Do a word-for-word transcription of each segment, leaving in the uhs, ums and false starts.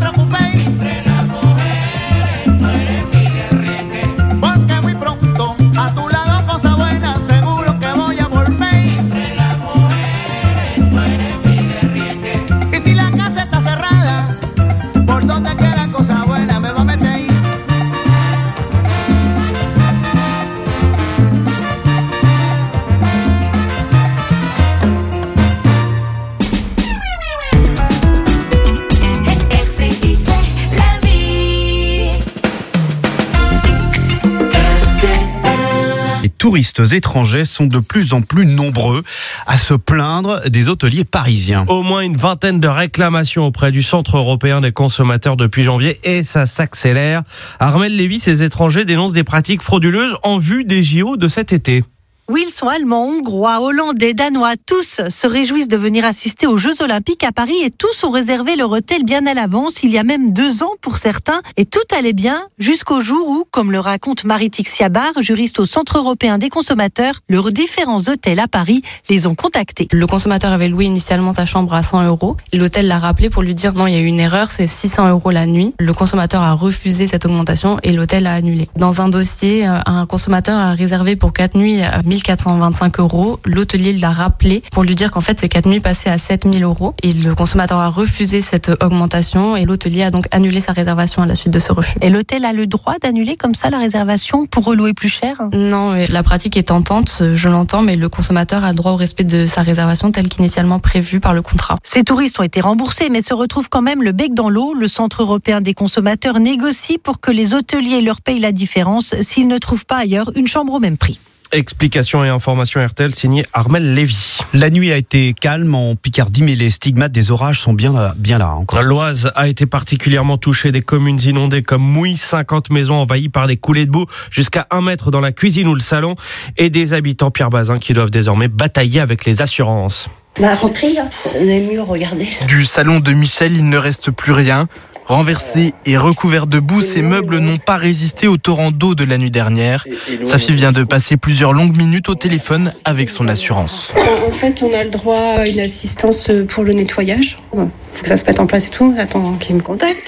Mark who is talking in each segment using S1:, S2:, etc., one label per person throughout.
S1: touristes étrangers sont de plus en plus nombreux à se plaindre des hôteliers parisiens.
S2: Au moins une vingtaine de réclamations auprès du Centre européen des consommateurs depuis janvier et ça s'accélère. Armelle Lévy, ces étrangers dénoncent des pratiques frauduleuses en vue des J O de cet été.
S3: Oui, ils sont allemands, hongrois, hollandais, danois. Tous se réjouissent de venir assister aux Jeux Olympiques à Paris et tous ont réservé leur hôtel bien à l'avance, il y a même deux ans pour certains. Et tout allait bien jusqu'au jour où, comme le raconte Marie-Tixia Barre, juriste au Centre européen des consommateurs, leurs différents hôtels à Paris les ont contactés.
S4: Le consommateur avait loué initialement sa chambre à cent euros. L'hôtel l'a rappelé pour lui dire non, il y a eu une erreur, c'est six cents euros la nuit. Le consommateur a refusé cette augmentation et l'hôtel a annulé. Dans un dossier, un consommateur a réservé pour quatre nuits mille quatre cent vingt-cinq euros. L'hôtelier l'a rappelé pour lui dire qu'en fait, ces quatre nuits passaient à sept mille euros. Et le consommateur a refusé cette augmentation et l'hôtelier a donc annulé sa réservation à la suite de ce refus.
S3: Et l'hôtel a le droit d'annuler comme ça la réservation pour relouer plus cher ?
S4: Non, la pratique est tentante, je l'entends, mais le consommateur a le droit au respect de sa réservation telle qu'initialement prévue par le contrat.
S3: Ces touristes ont été remboursés, mais se retrouvent quand même le bec dans l'eau. Le Centre européen des consommateurs négocie pour que les hôteliers leur payent la différence s'ils ne trouvent pas ailleurs une chambre au même prix.
S2: Explications et informations R T L signé Armelle Lévy.
S1: La nuit a été calme en Picardie, mais les stigmates des orages sont bien là, bien là encore.
S2: L'Oise a été particulièrement touchée, des communes inondées comme Mouille, cinquante maisons envahies par des coulées de boue jusqu'à un mètre dans la cuisine ou le salon et des habitants Pierre-Bazin qui doivent désormais batailler avec les assurances.
S5: La rentrée, là, les murs, regardez.
S6: Du salon de Michel, il ne reste plus rien. Renversés et recouverts de boue, ces meubles n'ont pas résisté au torrent d'eau de la nuit dernière. Sa fille vient de passer plusieurs longues minutes au téléphone avec son assurance.
S7: En fait, on a le droit à une assistance pour le nettoyage. Il faut que ça se mette en place et tout. J'attends qu'ils me contactent.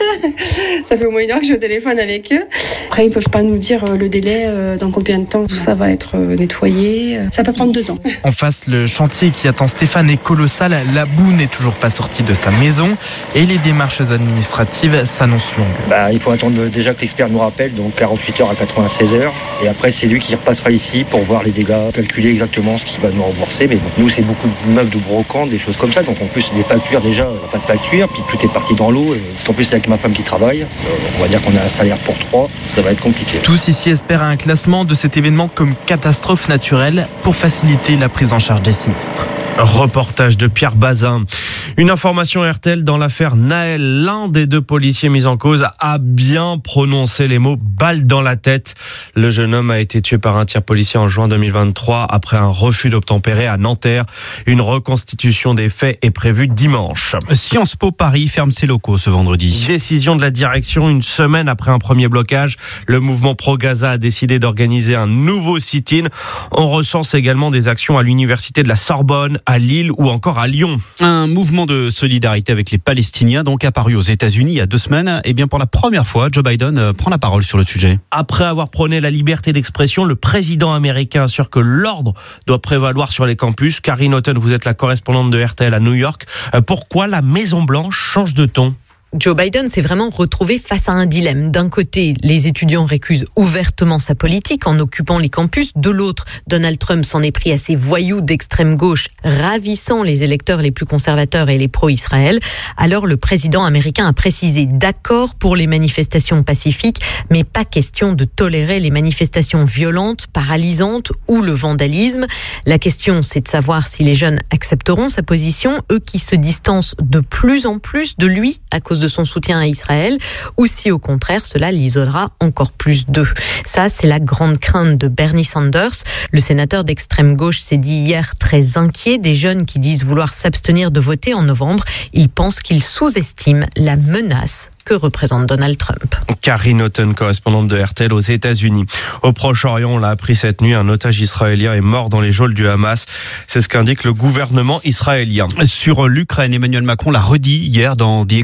S7: Ça fait au moins une heure que je suis au téléphone avec eux. Après, ils ne peuvent pas nous dire le délai, dans combien de temps tout ça va être nettoyé. Ça peut prendre deux ans.
S6: En face, le chantier qui attend Stéphane est colossal. La boue n'est toujours pas sortie de sa maison et les démarches administratives s'annonce longue.
S8: Bah, il faut attendre déjà que l'expert nous rappelle, donc quarante-huit heures à quatre-vingt-seize heures. Et après, c'est lui qui repassera ici pour voir les dégâts, calculer exactement ce qu'il va nous rembourser. Mais bon, nous, c'est beaucoup de meubles de brocante, des choses comme ça. Donc en plus, les pâtures, déjà, on n'a pas de pâture. Puis tout est parti dans l'eau. Parce qu'en plus, c'est avec ma femme qui travaille. Euh, on va dire qu'on a un salaire pour trois. Ça va être compliqué.
S6: Tous ici espèrent un classement de cet événement comme catastrophe naturelle pour faciliter la prise en charge des sinistres.
S2: Reportage de Pierre Bazin. Une information R T L dans l'affaire Naël. L'un des deux policiers mis en cause a bien prononcé les mots « balle dans la tête ». Le jeune homme a été tué par un tir policier en juin deux mille vingt-trois après un refus d'obtempérer à Nanterre. Une reconstitution des faits est prévue dimanche.
S1: Sciences Po Paris ferme ses locaux ce vendredi.
S2: Décision de la direction une semaine après un premier blocage. Le mouvement Pro-Gaza a décidé d'organiser un nouveau sit-in. On recense également des actions à l'université de la Sorbonne, à Lille ou encore à Lyon.
S1: Un mouvement de solidarité avec les Palestiniens donc apparu aux États-Unis il y a deux semaines. Et bien pour la première fois, Joe Biden prend la parole sur le sujet.
S2: Après avoir prôné la liberté d'expression, le président américain assure que l'ordre doit prévaloir sur les campus. Karine Houghton, vous êtes la correspondante de R T L à New York. Pourquoi la Maison-Blanche change de ton ?
S9: Joe Biden s'est vraiment retrouvé face à un dilemme. D'un côté, les étudiants récusent ouvertement sa politique en occupant les campus. De l'autre, Donald Trump s'en est pris à ces voyous d'extrême gauche, ravissant les électeurs les plus conservateurs et les pro-Israël. Alors le président américain a précisé d'accord pour les manifestations pacifiques, mais pas question de tolérer les manifestations violentes, paralysantes ou le vandalisme. La question, c'est de savoir si les jeunes accepteront sa position, eux qui se distancent de plus en plus de lui à cause de son soutien à Israël, ou si au contraire cela l'isolera encore plus d'eux. Ça, c'est la grande crainte de Bernie Sanders. Le sénateur d'extrême gauche s'est dit hier très inquiet des jeunes qui disent vouloir s'abstenir de voter en novembre. Il pense qu'ils sous-estiment la menace que représente Donald Trump.
S2: Karine Houghton, correspondante de R T L aux États-Unis. Au Proche-Orient, on l'a appris cette nuit, un otage israélien est mort dans les geôles du Hamas. C'est ce qu'indique le gouvernement israélien.
S1: Sur l'Ukraine, Emmanuel Macron l'a redit hier dans The Economist.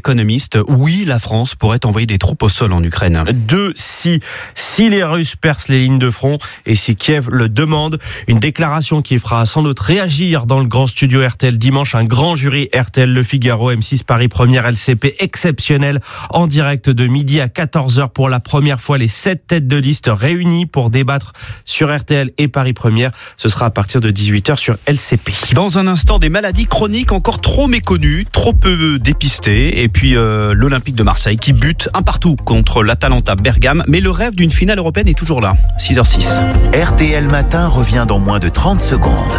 S1: spécialistes. Oui, la France pourrait envoyer des troupes au sol en Ukraine.
S2: Deux, si, si les Russes percent les lignes de front et si Kiev le demande. Une déclaration qui fera sans doute réagir dans le grand studio R T L dimanche. Un grand jury R T L Le Figaro, M six Paris Première, L C P exceptionnel en direct de midi à quatorze heures pour la première fois. Les sept têtes de liste réunies pour débattre sur R T L et Paris Première. Ce sera à partir de dix-huit heures sur L C P.
S1: Dans un instant, des maladies chroniques encore trop méconnues, trop peu dépistées. Et puis euh, l'Olympique de Marseille qui bute un partout contre l'Atalanta Bergame. Mais le rêve d'une finale européenne est toujours là. six heures six.
S10: R T L Matin revient dans moins de trente secondes.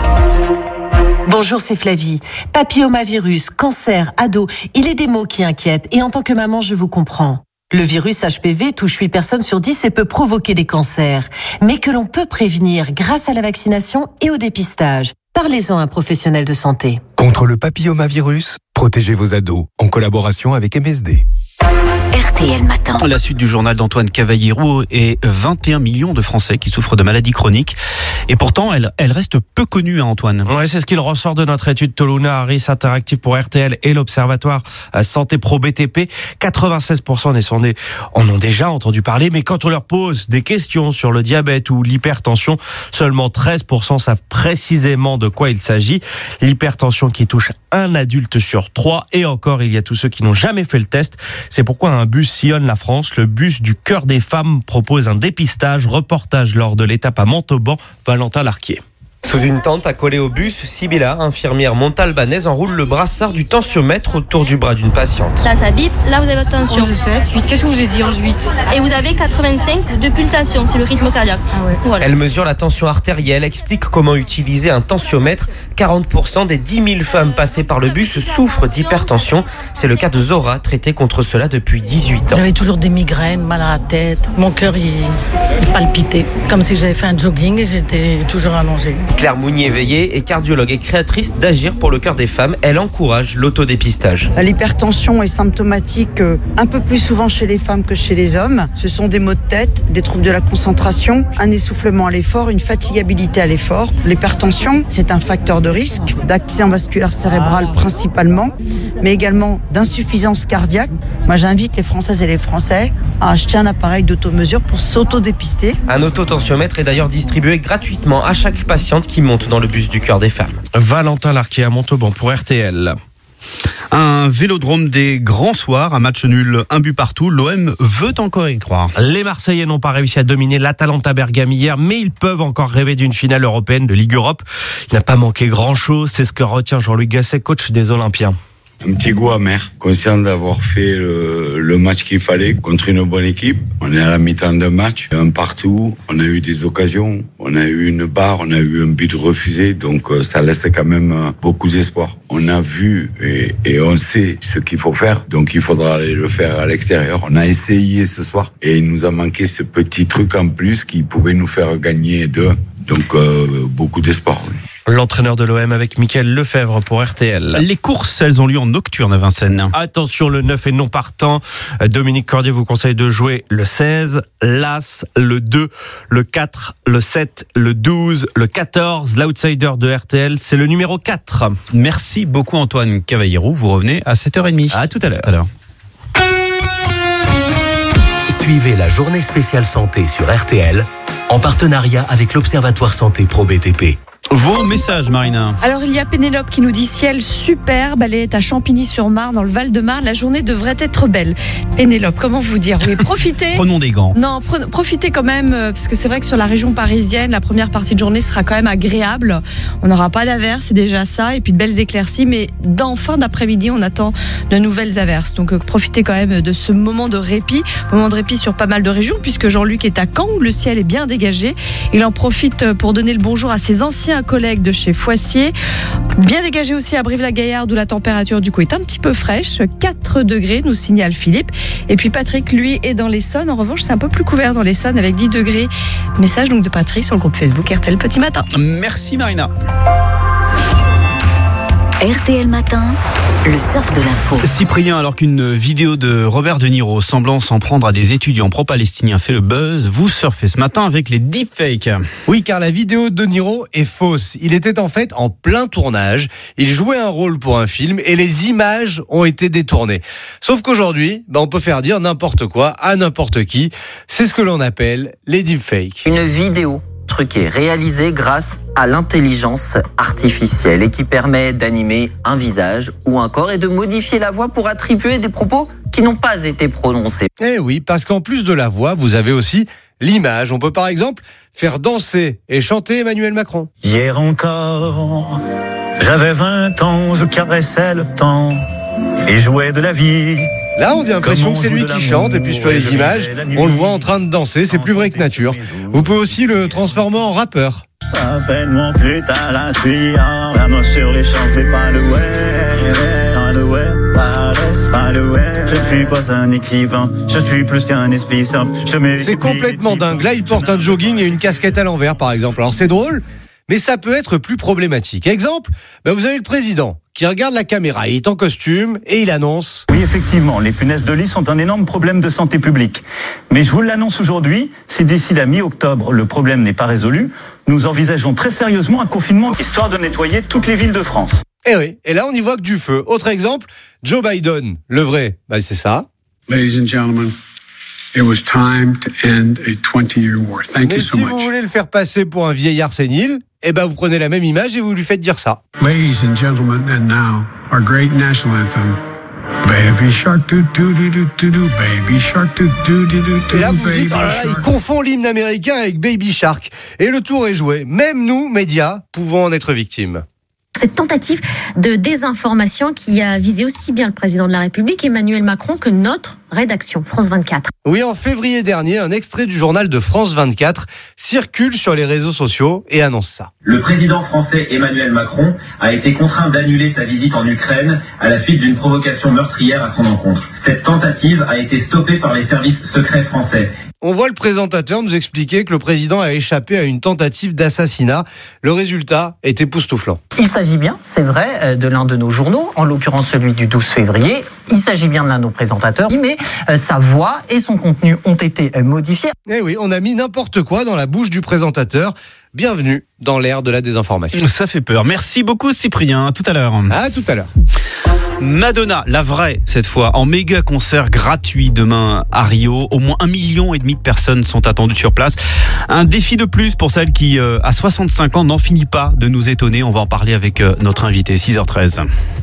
S11: Bonjour, c'est Flavie. Papillomavirus, cancer, ado, il est des mots qui inquiètent. Et en tant que maman, je vous comprends. Le virus H P V touche huit personnes sur dix et peut provoquer des cancers. Mais que l'on peut prévenir grâce à la vaccination et au dépistage. Parlez-en à un professionnel de santé.
S12: Contre le papillomavirus, protégez vos ados en collaboration avec M S D.
S11: R T L Matin.
S1: La suite du journal d'Antoine Cavallero et vingt et un millions de Français qui souffrent de maladies chroniques. Et pourtant, elle, elle reste peu connue, hein, Antoine.
S2: Ouais, c'est ce qu'il ressort de notre étude Toluna Harris Interactive pour R T L et l'Observatoire Santé Pro B T P. quatre-vingt-seize pour cent des sondés en ont déjà entendu parler, mais quand on leur pose des questions sur le diabète ou l'hypertension, seulement treize pour cent savent précisément de quoi il s'agit. L'hypertension qui touche un adulte sur trois, et encore, il y a tous ceux qui n'ont jamais fait le test. C'est pourquoi un bus sillonne la France. Le bus du Cœur des Femmes propose un dépistage. Reportage lors de l'étape à Montauban, Valentin Larquier.
S13: Sous une tente accolée au bus, Sybilla, infirmière montalbanaise, enroule le brassard du tensiomètre autour du bras d'une patiente.
S14: Là, ça bip. Là, vous avez votre tension.
S15: onze, sept, huit. Qu'est-ce que je vous ai dit, onze, huit?
S14: Et vous avez quatre-vingt-cinq de pulsation, c'est le rythme cardiaque.
S15: Ah ouais.
S14: Voilà.
S13: Elle mesure la tension artérielle, explique comment utiliser un tensiomètre. quarante pour cent des dix mille femmes passées par le bus souffrent d'hypertension. C'est le cas de Zora, traitée contre cela depuis dix-huit ans.
S16: J'avais toujours des migraines, mal à la tête. Mon cœur, il, il palpitait. Comme si j'avais fait un jogging et j'étais toujours allongée.
S13: Claire Mounier-Veillé est cardiologue et créatrice d'Agir pour le Cœur des Femmes. Elle encourage l'autodépistage.
S17: L'hypertension est symptomatique un peu plus souvent chez les femmes que chez les hommes. Ce sont des maux de tête, des troubles de la concentration, un essoufflement à l'effort, une fatigabilité à l'effort. L'hypertension, c'est un facteur de risque d'accident vasculaire cérébral principalement, mais également d'insuffisance cardiaque. Moi, j'invite les Françaises et les Français à acheter un appareil d'automesure pour s'autodépister.
S13: Un autotensiomètre est d'ailleurs distribué gratuitement à chaque patiente qui monte dans le bus du Cœur des Femmes.
S2: Valentin Larquier à Montauban pour R T L.
S1: Un vélodrome des grands soirs, un match nul, un but partout. L'O M veut encore y croire.
S2: Les Marseillais n'ont pas réussi à dominer l'Atalanta Bergame hier, mais ils peuvent encore rêver d'une finale européenne de Ligue Europe. Il n'a pas manqué grand-chose, c'est ce que retient Jean-Louis Gasset, coach des Olympiens.
S18: Un petit goût amer, conscient d'avoir fait le, le match qu'il fallait contre une bonne équipe. On est à la mi-temps d'un match, un partout, on a eu des occasions, on a eu une barre, on a eu un but refusé, donc ça laisse quand même beaucoup d'espoir. On a vu et, et on sait ce qu'il faut faire, donc il faudra aller le faire à l'extérieur. On a essayé ce soir et il nous a manqué ce petit truc en plus qui pouvait nous faire gagner deux, donc euh, beaucoup d'espoir. Oui.
S2: L'entraîneur de l'O M avec Mickaël Lefebvre pour R T L.
S1: Les courses, elles ont lieu en nocturne à Vincennes.
S2: Attention, le neuf est non partant. Dominique Cordier vous conseille de jouer le seize, l'As, le deux, le quatre, le sept, le douze, le quatorze. L'outsider de R T L, c'est le numéro quatre.
S1: Merci beaucoup Antoine Cavallero. Vous revenez à sept heures trente.
S2: À tout à l'heure.
S1: À l'heure.
S10: Suivez la journée spéciale santé sur R T L en partenariat avec l'Observatoire Santé Pro B T P.
S1: Vos messages, Marina.
S19: Alors, il y a Pénélope qui nous dit ciel superbe. Elle est à Champigny-sur-Marne, dans le Val-de-Marne. La journée devrait être belle. Pénélope, comment vous dire? Oui, profitez.
S1: Prenons des gants.
S19: Non, pre- profitez quand même, parce que c'est vrai que sur la région parisienne, la première partie de journée sera quand même agréable. On n'aura pas d'averses, c'est déjà ça, et puis de belles éclaircies. Mais dans fin d'après-midi, on attend de nouvelles averses. Donc, euh, profitez quand même de ce moment de répit. Moment de répit sur pas mal de régions, puisque Jean-Luc est à Caen, où le ciel est bien dégagé. Il en profite pour donner le bonjour à ses anciens collègues de chez Foissier. Bien dégagé aussi à Brive-la-Gaillarde où la température du coup est un petit peu fraîche, quatre degrés nous signale Philippe. Et puis Patrick lui est dans l'Essonne. En revanche c'est un peu plus couvert dans l'Essonne avec dix degrés. Message donc de Patrick sur le groupe Facebook R T L Petit Matin.
S1: Merci Marina.
S11: R T L Matin.
S20: le surf de l'info.
S1: Cyprien, alors qu'une vidéo de Robert De Niro semblant s'en prendre à des étudiants pro-palestiniens fait le buzz, vous surfez ce matin avec les deepfakes.
S21: Oui, car la vidéo de De Niro est fausse. Il était en fait en plein tournage. Il jouait un rôle pour un film et les images ont été détournées. Sauf qu'aujourd'hui, bah, on peut faire dire n'importe quoi à n'importe qui. C'est ce que l'on appelle les deepfakes.
S22: Une vidéo truquée, réalisée grâce à l'intelligence artificielle et qui permet d'animer un visage ou un corps et de modifier la voix pour attribuer des propos qui n'ont pas été prononcés.
S21: Eh oui, parce qu'en plus de la voix, vous avez aussi l'image. On peut par exemple faire danser et chanter Emmanuel Macron.
S23: Hier encore, j'avais vingt ans, je caressais le temps et jouais de la vie.
S21: Là, on a l'impression que c'est lui qui chante, et puis sur les images, on le voit en train de danser, c'est plus vrai que nature. Vous pouvez aussi le transformer en rappeur.
S23: Appelle-moi plus tard la suite, la main sur les champs, mais pas le ouais, pas le ouais, pas le ouais. Je suis pas un écrivain, je suis plus qu'un esprit simple.
S21: C'est complètement dingue. Là, il porte un jogging et une casquette à l'envers, par exemple. Alors c'est drôle, mais ça peut être plus problématique. Exemple, ben vous avez le président qui regarde la caméra, il est en costume et il annonce...
S23: Oui, effectivement, les punaises de lit sont un énorme problème de santé publique. Mais je vous l'annonce aujourd'hui, si d'ici la mi-octobre, le problème n'est pas résolu, nous envisageons très sérieusement un confinement, histoire de nettoyer toutes les villes de France.
S21: Eh oui, et là on y voit que du feu. Autre exemple, Joe Biden, le vrai, ben c'est ça.
S24: Ladies and gentlemen, it was time to end a twenty-year war. Thank
S21: Mais
S24: you so
S21: si
S24: much.
S21: vous voulez le faire passer pour un vieillard sénile, eh ben vous prenez la même image et vous lui faites dire ça.
S24: Ladies and gentlemen, and now our great national anthem. Baby shark do do do do do do, baby shark do do do do do.
S21: Et là vous vous
S24: baby
S21: dites, oh là là, il
S24: shark.
S21: confond l'hymne américain avec Baby Shark. Et le tour est joué. Même nous, médias, pouvons en être victimes.
S25: Cette tentative de désinformation qui a visé aussi bien le président de la République, Emmanuel Macron, que notre rédaction, France vingt-quatre.
S21: Oui, en février dernier, un extrait du journal de France vingt-quatre circule sur les réseaux sociaux et annonce ça.
S26: Le président français Emmanuel Macron a été contraint d'annuler sa visite en Ukraine à la suite d'une provocation meurtrière à son encontre. Cette tentative a été stoppée par les services secrets français.
S21: On voit le présentateur nous expliquer que le président a échappé à une tentative d'assassinat. Le résultat est époustouflant.
S22: Il s'agit bien, c'est vrai, de l'un de nos journaux, en l'occurrence celui du douze février. Il s'agit bien de l'un de nos présentateurs, mais euh, sa voix et son contenu ont été euh, modifiés.
S21: Eh oui, on a mis n'importe quoi dans la bouche du présentateur. Bienvenue dans l'ère de la désinformation.
S1: Ça fait peur. Merci beaucoup Cyprien, à tout à l'heure.
S21: À tout à l'heure.
S1: Madonna, la vraie cette fois, en méga concert gratuit demain à Rio. Au moins un million et demi de personnes sont attendues sur place. Un défi de plus pour celle qui, euh, à soixante-cinq ans, n'en finit pas de nous étonner. On va en parler avec euh, notre invité, six heures treize.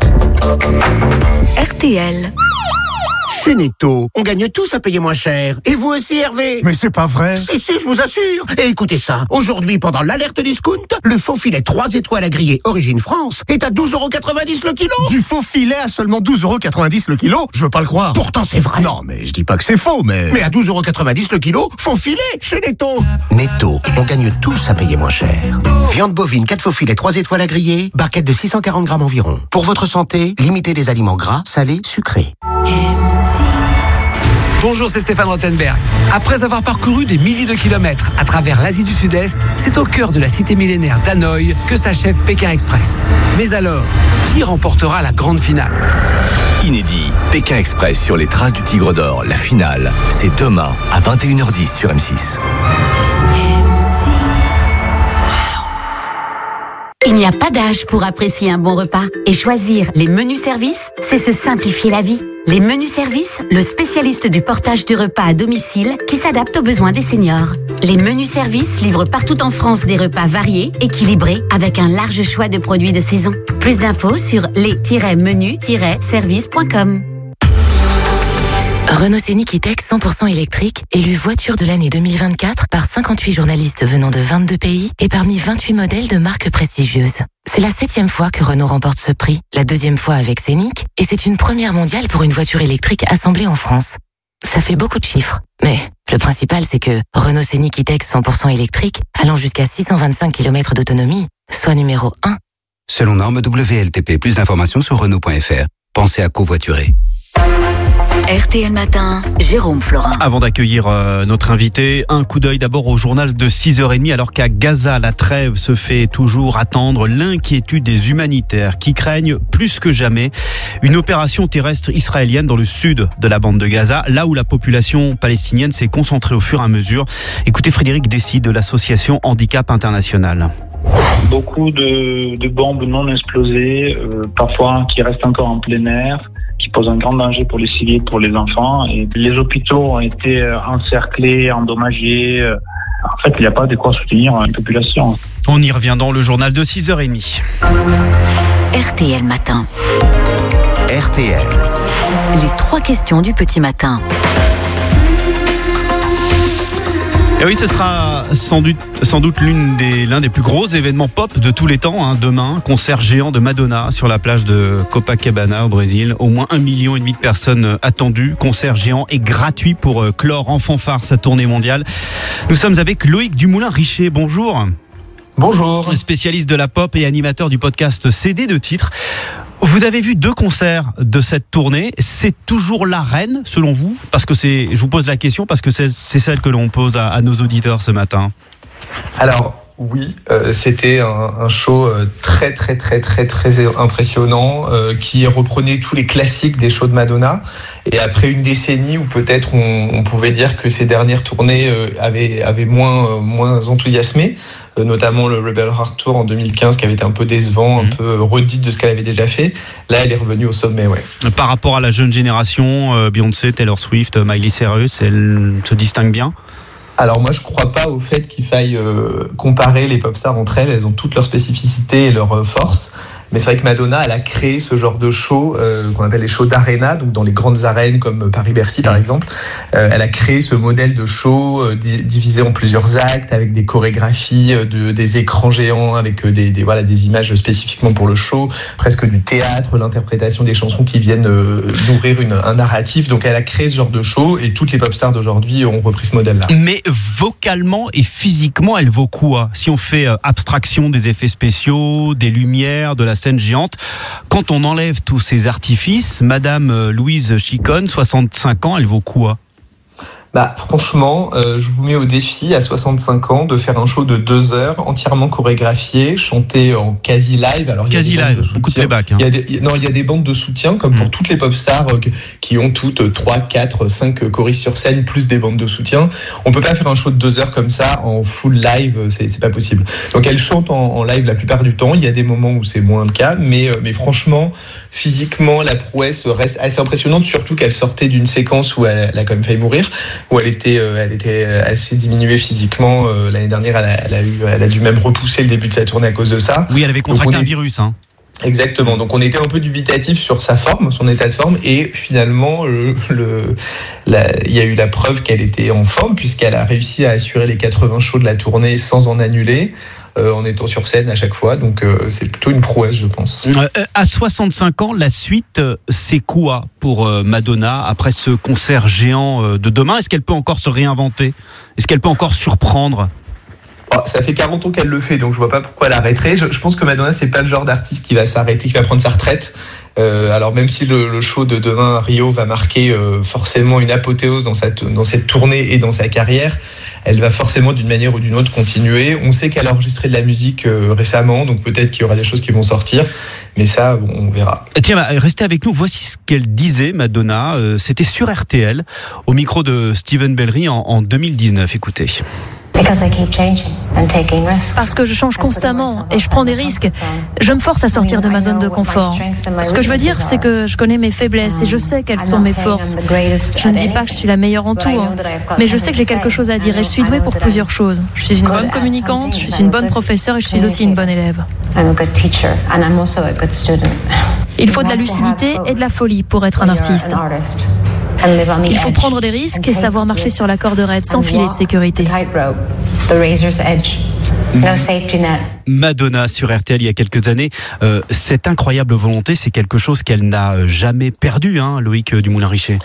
S20: R T L.
S27: Chez Netto, on gagne tous à payer moins cher. Et vous aussi, Hervé?
S28: Mais c'est pas vrai.
S27: Si, si, je vous assure. Et écoutez ça. Aujourd'hui, pendant l'alerte discount, le faux filet trois étoiles à griller Origine France est à douze euros quatre-vingt-dix le kilo.
S28: Du faux filet à seulement douze euros quatre-vingt-dix le kilo? Je veux pas le croire.
S27: Pourtant, c'est vrai.
S28: Non, mais je dis pas que c'est faux, mais...
S27: Mais à douze euros quatre-vingt-dix le kilo, faux filet chez Netto.
S28: Netto, on gagne tous à payer moins cher. Viande bovine, quatre faux filets, trois étoiles à griller, barquette de six cent quarante grammes environ. Pour votre santé, limitez les aliments gras, salés, sucrés.
S29: Bonjour, c'est Stéphane Rothenberg. Après avoir parcouru des milliers de kilomètres à travers l'Asie du Sud-Est, c'est au cœur de la cité millénaire d'Hanoï que s'achève Pékin Express. Mais alors, qui remportera la grande finale?
S30: Inédit, Pékin Express sur les traces du Tigre d'Or, la finale, c'est demain à vingt et une heures dix sur M six.
S31: Il n'y a pas d'âge pour apprécier un bon repas. Et choisir les menus services, c'est se simplifier la vie. Les menus services, le spécialiste du portage du repas à domicile qui s'adapte aux besoins des seniors. Les menus services livrent partout en France des repas variés, équilibrés, avec un large choix de produits de saison. Plus d'infos sur les tiret menus tiret service point com.
S32: Renault Scénic E-Tech cent pour cent électrique, élu voiture de l'année deux mille vingt-quatre par cinquante-huit journalistes venant de vingt-deux pays et parmi vingt-huit modèles de marques prestigieuses. C'est la septième fois que Renault remporte ce prix, la deuxième fois avec Scénic, et c'est une première mondiale pour une voiture électrique assemblée en France. Ça fait beaucoup de chiffres, mais le principal c'est que Renault Scénic E-Tech cent pour cent électrique, allant jusqu'à six cent vingt-cinq kilomètres d'autonomie, soit numéro un.
S33: Selon norme W L T P, plus d'informations sur Renault point F R. Pensez à covoiturer.
S31: R T L Matin, Jérôme Florin.
S1: Avant d'accueillir euh, notre invité, un coup d'œil d'abord au journal de six heures trente, alors qu'à Gaza, la trêve se fait toujours attendre. L'inquiétude des humanitaires qui craignent plus que jamais une opération terrestre israélienne dans le sud de la bande de Gaza, là où la population palestinienne s'est concentrée au fur et à mesure. Écoutez Frédéric Dessy de l'association Handicap International.
S3: Beaucoup de, de bombes non explosées, euh, parfois qui restent encore en plein air, qui posent un grand danger pour les civils, pour les enfants. Et les hôpitaux ont été encerclés, endommagés. En fait, il n'y a pas de quoi soutenir une population.
S1: On y revient dans le journal de six heures trente.
S31: R T L Matin.
S28: R T L.
S31: Les trois questions du petit matin.
S1: Et oui, ce sera sans doute, sans doute l'une des, l'un des plus gros événements pop de tous les temps. Hein. Demain, concert géant de Madonna sur la plage de Copacabana au Brésil. Au moins un million et demi de personnes attendues. Concert géant et gratuit pour clore en fanfare sa tournée mondiale. Nous sommes avec Loïc Dumoulin-Richer. Bonjour.
S4: Bonjour.
S1: Spécialiste de la pop et animateur du podcast C D de titres. Vous avez vu deux concerts de cette tournée. C'est toujours la reine, selon vous? Parce que c'est, je vous pose la question parce que c'est, c'est celle que l'on pose à, à nos auditeurs ce matin.
S4: Alors, oui, euh, c'était un, un show très, très, très, très, très impressionnant euh, qui reprenait tous les classiques des shows de Madonna. Et après une décennie où peut-être on, on pouvait dire que ces dernières tournées euh, avaient, avaient moins, euh, moins enthousiasmé, euh, notamment le Rebel Heart Tour en deux mille quinze qui avait été un peu décevant, mmh. un peu redite de ce qu'elle avait déjà fait. Là, elle est revenue au sommet, ouais.
S1: Par rapport à la jeune génération, euh, Beyoncé, Taylor Swift, Miley Cyrus, elle se distingue bien?
S4: Alors moi je crois pas au fait qu'il faille euh, comparer les pop stars entre elles, elles ont toutes leurs spécificités et leurs euh, forces. Mais c'est vrai que Madonna, elle a créé ce genre de show euh, qu'on appelle les shows d'arena, donc dans les grandes arènes comme Paris-Bercy par exemple. Euh, elle a créé ce modèle de show euh, divisé en plusieurs actes avec des chorégraphies, euh, de, des écrans géants avec euh, des, des, voilà, des images spécifiquement pour le show, presque du théâtre, l'interprétation des chansons qui viennent euh, nourrir une, un narratif. Donc elle a créé ce genre de show et toutes les pop stars d'aujourd'hui ont repris ce modèle-là.
S1: Mais vocalement et physiquement, elle vaut quoi? Si on fait euh, abstraction des effets spéciaux, des lumières, de la scène géante, quand on enlève tous ces artifices, Madame Louise Chicone, soixante-cinq ans, elle vaut quoi?
S4: Bah, franchement, euh, je vous mets au défi à soixante-cinq ans de faire un show de deux heures entièrement chorégraphié, chanté en quasi live. Alors,
S1: quasi live, beaucoup de playback. Hein.
S4: Il y a des, non, il y a des bandes de soutien comme mmh. pour toutes les pop stars euh, qui ont toutes trois, quatre, cinq choristes sur scène plus des bandes de soutien. On peut pas faire un show de deux heures comme ça en full live, c'est, c'est pas possible. Donc elle chante en, en live la plupart du temps. Il y a des moments où c'est moins le cas, mais, euh, mais franchement, physiquement, la prouesse reste assez impressionnante, surtout qu'elle sortait d'une séquence où elle, elle a quand même failli mourir, où elle était, euh, elle était assez diminuée physiquement. Euh, l'année dernière, elle a, elle, a eu, elle a dû même repousser le début de sa tournée à cause de ça.
S1: Oui, elle avait contracté
S4: est...
S1: un virus. Hein.
S4: Exactement. Donc on était un peu dubitatif sur sa forme, son état de forme, et finalement, le, le, la, il y a eu la preuve qu'elle était en forme puisqu'elle a réussi à assurer les quatre-vingts shows de la tournée sans en annuler. Euh, en étant sur scène à chaque fois, donc euh, c'est plutôt une prouesse, je pense.
S1: Euh, à soixante-cinq ans, la suite, c'est quoi pour euh, Madonna après ce concert géant euh, de demain? Est-ce qu'elle peut encore se réinventer? Est-ce qu'elle peut encore surprendre?
S4: Oh, ça fait quarante ans qu'elle le fait, donc je vois pas pourquoi elle arrêterait. Je, je pense que Madonna, c'est pas le genre d'artiste qui va s'arrêter, qui va prendre sa retraite. Euh, alors même si le, le show de demain à Rio va marquer euh, forcément une apothéose dans cette, dans cette tournée et dans sa carrière, elle va forcément d'une manière ou d'une autre continuer. On sait qu'elle a enregistré de la musique euh, récemment, donc peut-être qu'il y aura des choses qui vont sortir, mais ça, bon, on verra.
S1: Tiens, bah, restez avec nous, voici ce qu'elle disait, Madonna, euh, c'était sur R T L, au micro de Steven Bellery en, en deux mille dix-neuf, écoutez.
S5: Parce que je change constamment et je prends des risques. Je me force à sortir de ma zone de confort. Ce que je veux dire, c'est que je connais mes faiblesses et je sais quelles sont mes forces. Je ne dis pas que je suis la meilleure en tout, hein, mais je sais que j'ai quelque chose à dire et je suis douée pour plusieurs choses. Je suis une bonne communicante, je suis une bonne professeure et je suis aussi une bonne élève. Il faut de la lucidité et de la folie pour être un artiste. Il faut prendre des risques et savoir marcher sur la corde raide sans filet de sécurité.
S1: Madonna sur R T L il y a quelques années, euh, cette incroyable volonté, c'est quelque chose qu'elle n'a jamais perdu, hein, Loïc Dumoulin-Richer.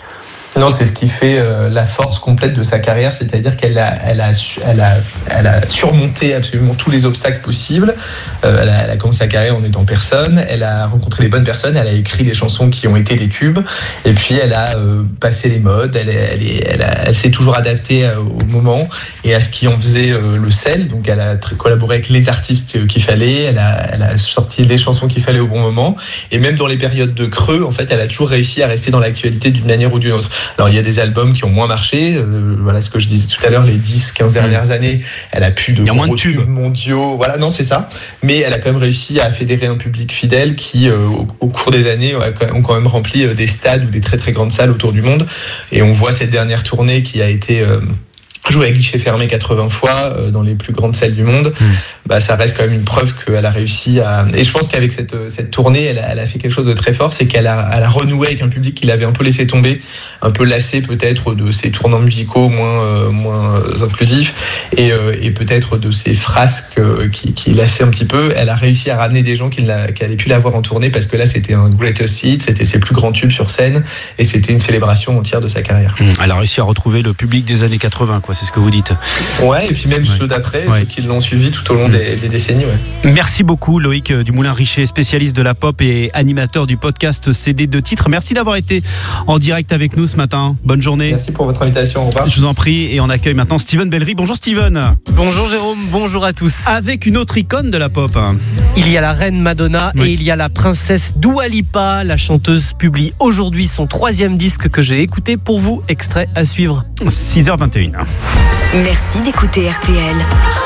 S4: Non, c'est ce qui fait euh, la force complète de sa carrière, c'est-à-dire qu'elle a, elle a, elle a, elle a surmonté absolument tous les obstacles possibles. Euh, elle, a, elle a commencé sa carrière en étant personne, elle a rencontré les bonnes personnes, elle a écrit des chansons qui ont été des tubes, et puis elle a euh, passé les modes, elle, elle, est, elle, a, elle s'est toujours adaptée au moment et à ce qui en faisait euh, le sel. Donc elle a très, collaboré avec les artistes qu'il fallait, elle a, elle a sorti les chansons qu'il fallait au bon moment, et même dans les périodes de creux, en fait, elle a toujours réussi à rester dans l'actualité d'une manière ou d'une autre. Alors il y a des albums qui ont moins marché, euh, voilà ce que je disais tout à l'heure, les dix quinze dernières années, elle a plus de gros
S1: de
S4: tubes mondiaux, voilà, non c'est ça, mais elle a quand même réussi à fédérer un public fidèle qui euh, au, au cours des années ont quand même rempli euh, des stades ou des très très grandes salles autour du monde, et on voit cette dernière tournée qui a été euh, joué à guichet fermé quatre-vingts fois euh, dans les plus grandes salles du monde, mmh. bah, ça reste quand même une preuve qu'elle a réussi à... Et je pense qu'avec cette, cette tournée, elle a, elle a fait quelque chose de très fort, c'est qu'elle a, elle a renoué avec un public qui l'avait un peu laissé tomber, un peu lassé peut-être de ses tournants musicaux moins, euh, moins inclusifs, et, euh, et peut-être de ses frasques euh, qui, qui lassaient un petit peu. Elle a réussi à ramener des gens qui, qui avaient pu la voir en tournée, parce que là, c'était un greatest hit, c'était ses plus grands tubes sur scène, et c'était une célébration entière de sa carrière.
S1: Mmh. Elle a réussi à retrouver le public des années quatre-vingts, quoi. C'est ce que vous dites.
S4: Ouais, et puis même ouais. ceux d'après, ouais. ceux qui l'ont suivi tout au long mmh. des, des décennies. Ouais.
S1: Merci beaucoup Loïc Dumoulin-Richer, spécialiste de la pop et animateur du podcast C D de titres. Merci d'avoir été en direct avec nous ce matin. Bonne journée.
S4: Merci pour votre invitation. Au revoir.
S1: Je vous en prie, et on accueille maintenant Steven Bellery. Bonjour Steven.
S6: Bonjour Jérôme, bonjour à tous.
S1: Avec une autre icône de la pop.
S6: Il y a la reine Madonna oui. et il y a la princesse Dua Lipa. La chanteuse publie aujourd'hui son troisième disque que j'ai écouté pour vous. Extrait à suivre.
S1: six heures vingt et une.
S7: Merci d'écouter R T L.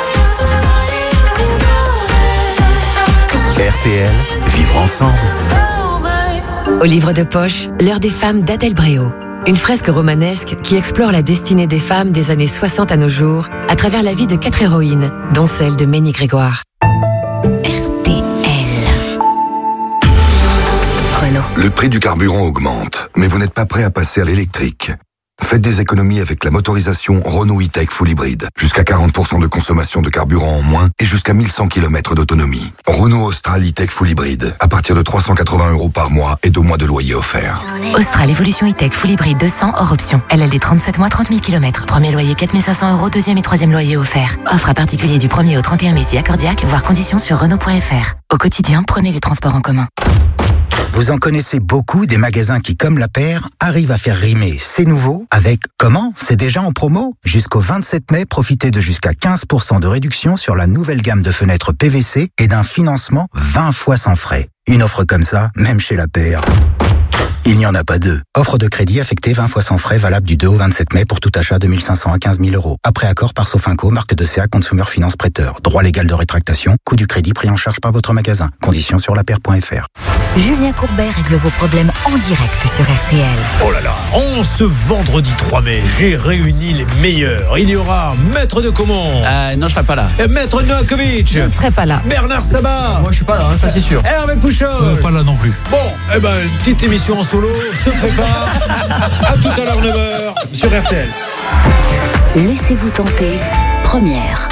S10: R T L, vivre ensemble.
S7: Au livre de poche, l'heure des femmes d'Adèle Bréau. Une fresque romanesque qui explore la destinée des femmes des années soixante à nos jours à travers la vie de quatre héroïnes, dont celle de Ménie Grégoire. R T L.
S8: Renault. Le prix du carburant augmente, mais vous n'êtes pas prêt à passer à l'électrique. Faites des économies avec la motorisation Renault E-Tech Full Hybrid. Jusqu'à quarante pour cent de consommation de carburant en moins et jusqu'à mille cent kilomètres d'autonomie. Renault Austral E-Tech Full Hybrid. À partir de trois cent quatre-vingts euros par mois et deux mois de loyer offert.
S32: Austral Evolution E-Tech Full Hybrid deux cents hors option. L L D trente-sept mois, trente mille kilomètres. Premier loyer quatre mille cinq cents euros, deuxième et troisième loyer offert. Offre à particulier du premier au trente et un mai si accordiaque, voire conditions sur Renault point F R. Au quotidien, prenez les transports en commun.
S28: Vous en connaissez beaucoup des magasins qui, comme la paire, arrivent à faire rimer c'est nouveau avec comment c'est déjà en promo. Jusqu'au vingt-sept mai, profitez de jusqu'à quinze pour cent de réduction sur la nouvelle gamme de fenêtres P V C et d'un financement vingt fois sans frais. Une offre comme ça, même chez la paire, il n'y en a pas deux. Offre de crédit affectée vingt fois sans frais, valable du deux au vingt-sept mai pour tout achat de mille cinq cents à quinze mille euros. Après accord par Sofinco, marque de C A Consumer Finance Prêteur. Droit légal de rétractation, coût du crédit pris en charge par votre magasin. Conditions sur la paire point F R.
S7: Julien Courbet règle vos problèmes en direct sur R T L.
S9: Oh là là, en ce vendredi trois mai, j'ai réuni les meilleurs. Il y aura Maître de Comont.
S12: Euh, non, je serai pas là.
S9: Maître Novakovic.
S7: Je ne serai pas là.
S9: Bernard Sabat.
S12: Moi, je suis pas là, hein, ça c'est sûr.
S9: Hervé Pouchol.
S12: Euh, pas là non plus.
S9: Bon, eh ben, une petite émission en solo se prépare. À tout à l'heure neuf heures sur R T L.
S7: Laissez-vous tenter. Première.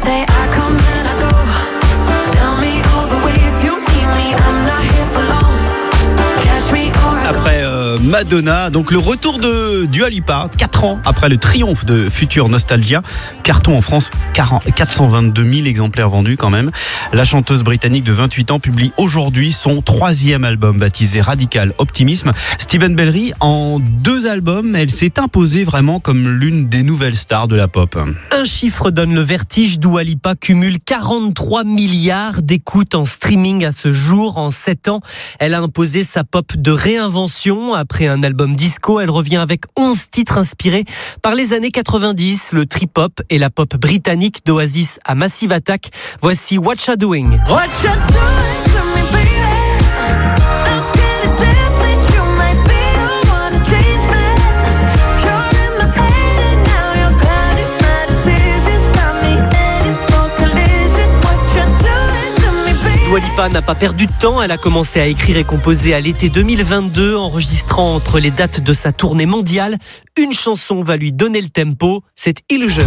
S1: Après euh, Madonna, donc le retour de Dua Lipa, quatre ans après le triomphe de Future Nostalgia, carton en France, quatre cent vingt-deux mille exemplaires vendus quand même. La chanteuse britannique de vingt-huit ans publie aujourd'hui son troisième album baptisé Radical Optimism. Steven Bellery, en deux albums, elle s'est imposée vraiment comme l'une des nouvelles stars de la pop.
S6: Un chiffre donne le vertige, Dua Lipa cumule quarante-trois milliards d'écoutes en streaming à ce jour. En sept ans, elle a imposé sa pop de réinvention. Après un album disco, elle revient avec onze titres inspirés par les années quatre-vingt-dix, le trip-hop et la pop britannique d'Oasis à Massive Attack. Voici What Ya Doing. What ya doing to me, baby? I'm scared to death that you might be the one to change me. You're in my head and now you're clouding my decisions. Got me heading for collision. What ya doing to me, baby? Dua Lipa n'a pas perdu de temps, elle a commencé à écrire et composer à l'été deux mille vingt-deux, enregistrant entre les dates de sa tournée mondiale. Une chanson va lui donner le tempo, c'est Illusion.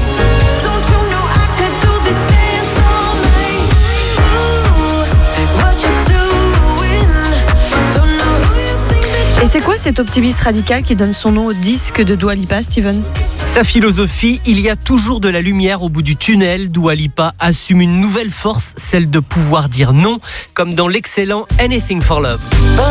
S2: Et c'est quoi cet optimisme radical qui donne son nom au disque de Dua Lipa, Steven ?
S6: Sa philosophie, il y a toujours de la lumière au bout du tunnel. Dua Lipa assume une nouvelle force, celle de pouvoir dire non, comme dans l'excellent Anything for Love.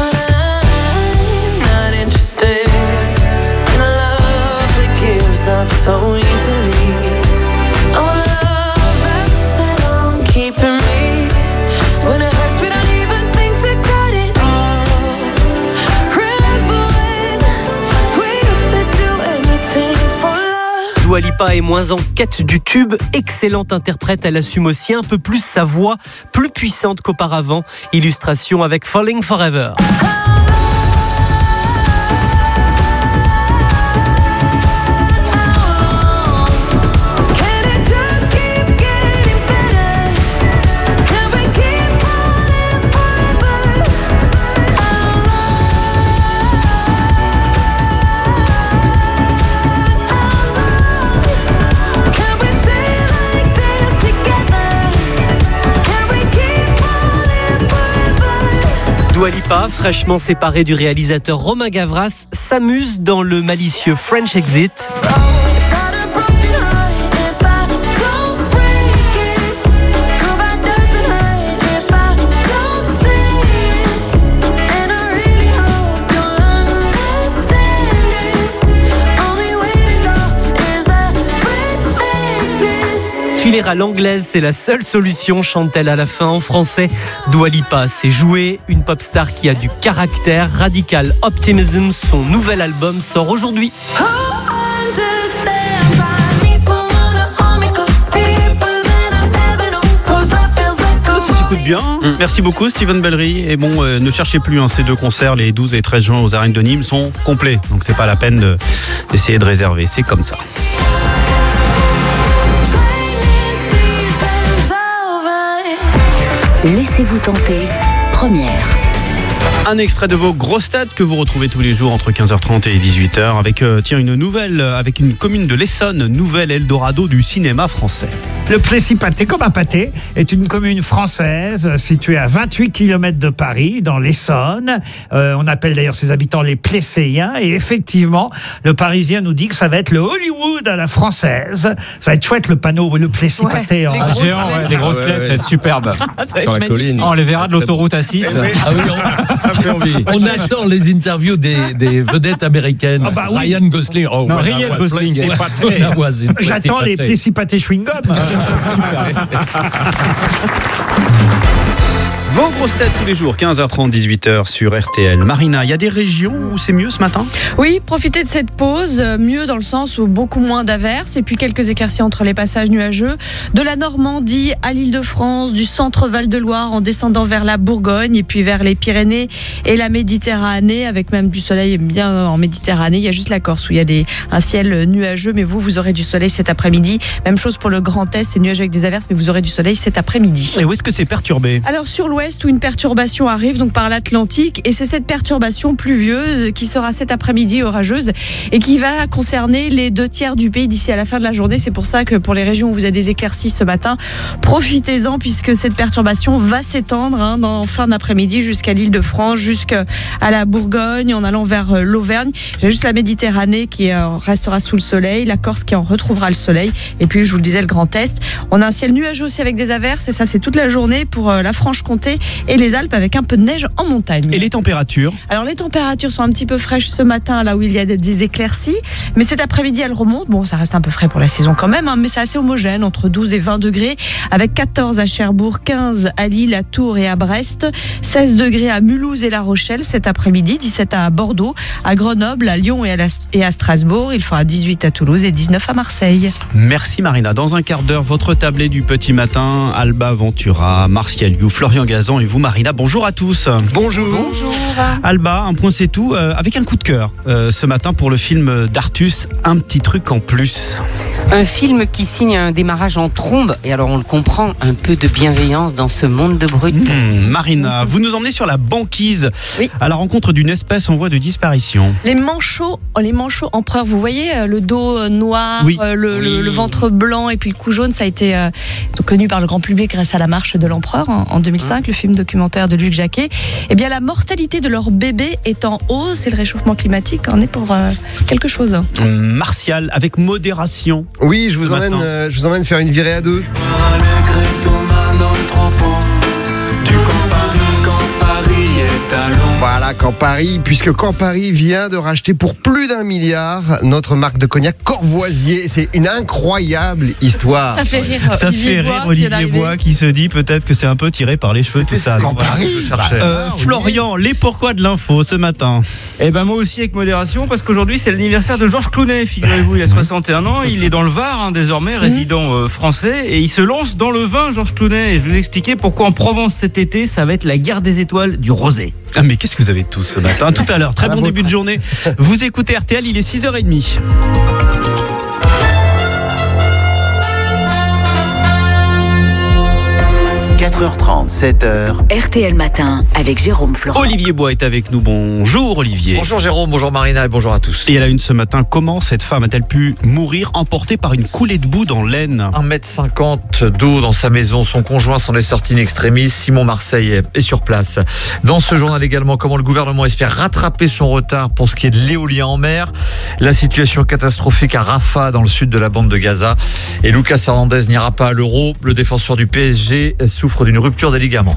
S6: Dua Lipa est moins en quête du tube, excellente interprète, elle assume aussi un peu plus sa voix, plus puissante qu'auparavant. Illustration avec Falling Forever. Dua Lipa, fraîchement séparée du réalisateur Romain Gavras, s'amuse dans le malicieux French Exit. Filer à l'anglaise, c'est la seule solution, chante-t-elle à la fin en français. Dua Lipa s'est jouée, une pop star qui a du caractère. Radical Optimism, son nouvel album sort aujourd'hui.
S1: Écoute bien, mmh. Merci beaucoup Steven Bellery. Et bon, euh, ne cherchez plus, hein, ces deux concerts, les douze et treize juin aux arènes de Nîmes, sont complets. Donc c'est pas la peine de, d'essayer de réserver, c'est comme ça.
S31: Laissez-vous tenter, première.
S1: Un extrait de vos grosses têtes que vous retrouvez tous les jours entre quinze heures trente et dix-huit heures avec euh, tiens, une nouvelle, avec une commune de l'Essonne, nouvelle Eldorado du cinéma français.
S11: Le Plessis-Pâté, comme un pâté, est une commune française située à vingt-huit kilomètres de Paris, dans l'Essonne. Euh, on appelle d'ailleurs ses habitants les Plesséiens. Et effectivement, le Parisien nous dit que ça va être le Hollywood à la française. Ça va être chouette, le panneau, le Plessis-Pâté.
S12: Ouais,
S11: en...
S12: les, géant, ouais, les grosses lettres, ah ouais, ouais. Ça va être superbe.
S13: Ça sur la colline.
S12: On les verra de l'autoroute à six.
S13: Ah oui, on, ça fait envie. On attend les interviews des, des vedettes américaines.
S11: Ah bah oui.
S13: Ryan Gosling. Oh,
S12: non, Ryan Gosling.
S11: J'attends les Plessis-Pâté chewing-gum.
S13: Super.
S1: Vos grosses têtes tous les jours, quinze heures trente, dix-huit heures sur R T L. Marina, il y a des régions où c'est mieux ce matin ?
S2: Oui, profitez de cette pause, mieux dans le sens où beaucoup moins d'averses et puis quelques éclaircies entre les passages nuageux. De la Normandie à l'Île-de-France, du centre Val-de-Loire en descendant vers la Bourgogne et puis vers les Pyrénées et la Méditerranée, avec même du soleil bien en Méditerranée. Il y a juste la Corse où il y a des, un ciel nuageux, mais vous, vous aurez du soleil cet après-midi. Même chose pour le Grand Est, c'est nuageux avec des averses, mais vous aurez du soleil cet après-midi.
S1: Et où est-ce que c'est perturbé ?
S2: Alors sur l'ouest, où une perturbation arrive donc par l'Atlantique et c'est cette perturbation pluvieuse qui sera cet après-midi orageuse et qui va concerner les deux tiers du pays d'ici à la fin de la journée. C'est pour ça que pour les régions où vous avez des éclaircies ce matin, profitez-en puisque cette perturbation va s'étendre hein, dans fin d'après-midi jusqu'à l'Île-de-France, jusqu'à la Bourgogne, en allant vers l'Auvergne. J'ai juste la Méditerranée qui restera sous le soleil, la Corse qui en retrouvera le soleil et puis je vous le disais le Grand Est. On a un ciel nuageux aussi avec des averses et ça c'est toute la journée pour la Franche-Comté et les Alpes avec un peu de neige en montagne.
S1: Et les températures ?
S2: Alors les températures sont un petit peu fraîches ce matin, là où il y a des éclaircies, mais cet après-midi elles remontent. Bon, ça reste un peu frais pour la saison quand même, hein, mais c'est assez homogène, entre douze et vingt degrés, avec quatorze à Cherbourg, quinze à Lille, à Tours et à Brest, seize degrés à Mulhouse et La Rochelle cet après-midi, dix-sept à Bordeaux, à Grenoble, à Lyon et à, la, et à Strasbourg. Il fera dix-huit à Toulouse et dix-neuf à Marseille.
S1: Merci Marina. Dans un quart d'heure, votre tablé du petit matin, Alba Ventura, Martial You, Florian Gazan et vous Marina. Bonjour à tous.
S11: Bonjour.
S2: Bonjour.
S1: Alba, un point c'est tout, euh, avec un coup de cœur euh, ce matin pour le film d'Artus, Un petit truc en plus.
S14: Un film qui signe un démarrage en trombe, et alors on le comprend, un peu de bienveillance dans ce monde de brut.
S1: Mmh, Marina, vous nous emmenez sur la banquise,
S2: oui.
S1: à la rencontre d'une espèce en voie de disparition.
S2: Les manchots, les manchots empereurs, vous voyez le dos noir,
S1: oui.
S2: le,
S1: oui.
S2: le, le ventre blanc et puis le cou jaune, ça a été euh, connu par le grand public grâce à La Marche de l'Empereur en, en deux mille cinq, mmh. le film documentaire de Luc Jacquet. Eh bien la mortalité de leurs bébés est en hausse et le réchauffement climatique en est pour euh, quelque chose.
S1: Martial, avec modération.
S15: Oui, je vous, emmène, euh, je vous emmène faire une virée à deux. Voilà, Campari, puisque Campari vient de racheter pour plus d'un milliard notre marque de cognac Courvoisier. C'est une incroyable histoire.
S2: Ça fait rire
S1: ça
S2: Olivier
S1: fait
S2: Bois,
S1: rire Olivier
S2: qui
S1: Bois qui se dit peut-être que c'est un peu tiré par les cheveux tout ça.
S15: Campari.
S1: Voilà. Euh, Florian, les pourquoi de l'info ce matin.
S12: Eh ben moi aussi avec modération, parce qu'aujourd'hui c'est l'anniversaire de Georges Clooney, figurez-vous, il a soixante et un ans, il est dans le Var hein, désormais, résident euh, français, et il se lance dans le vin, Georges Clooney, et je vais vous expliquer pourquoi en Provence cet été ça va être la guerre des étoiles du rosé.
S1: Ah mais qu'est-ce que vous avez tous ce matin? Tout à l'heure, très bon début de journée. Vous écoutez R T L, il est six heures trente.
S16: quatre heures trente, sept heures. R T L Matin avec Jérôme Florent.
S1: Olivier Bois est avec nous. Bonjour Olivier.
S17: Bonjour Jérôme, bonjour Marina et bonjour à tous.
S1: Et à la une ce matin, comment cette femme a-t-elle pu mourir emportée par une coulée de boue dans l'Aisne?
S17: un mètre cinquante d'eau dans sa maison. Son conjoint s'en est sorti in extremis. Simon Marseille est sur place. Dans ce journal également, comment le gouvernement espère rattraper son retard pour ce qui est de l'éolien en mer. La situation catastrophique à Rafah dans le sud de la bande de Gaza. Et Lucas Hernandez n'ira pas à l'Euro. Le défenseur du P S G souffre d'une rupture des ligaments.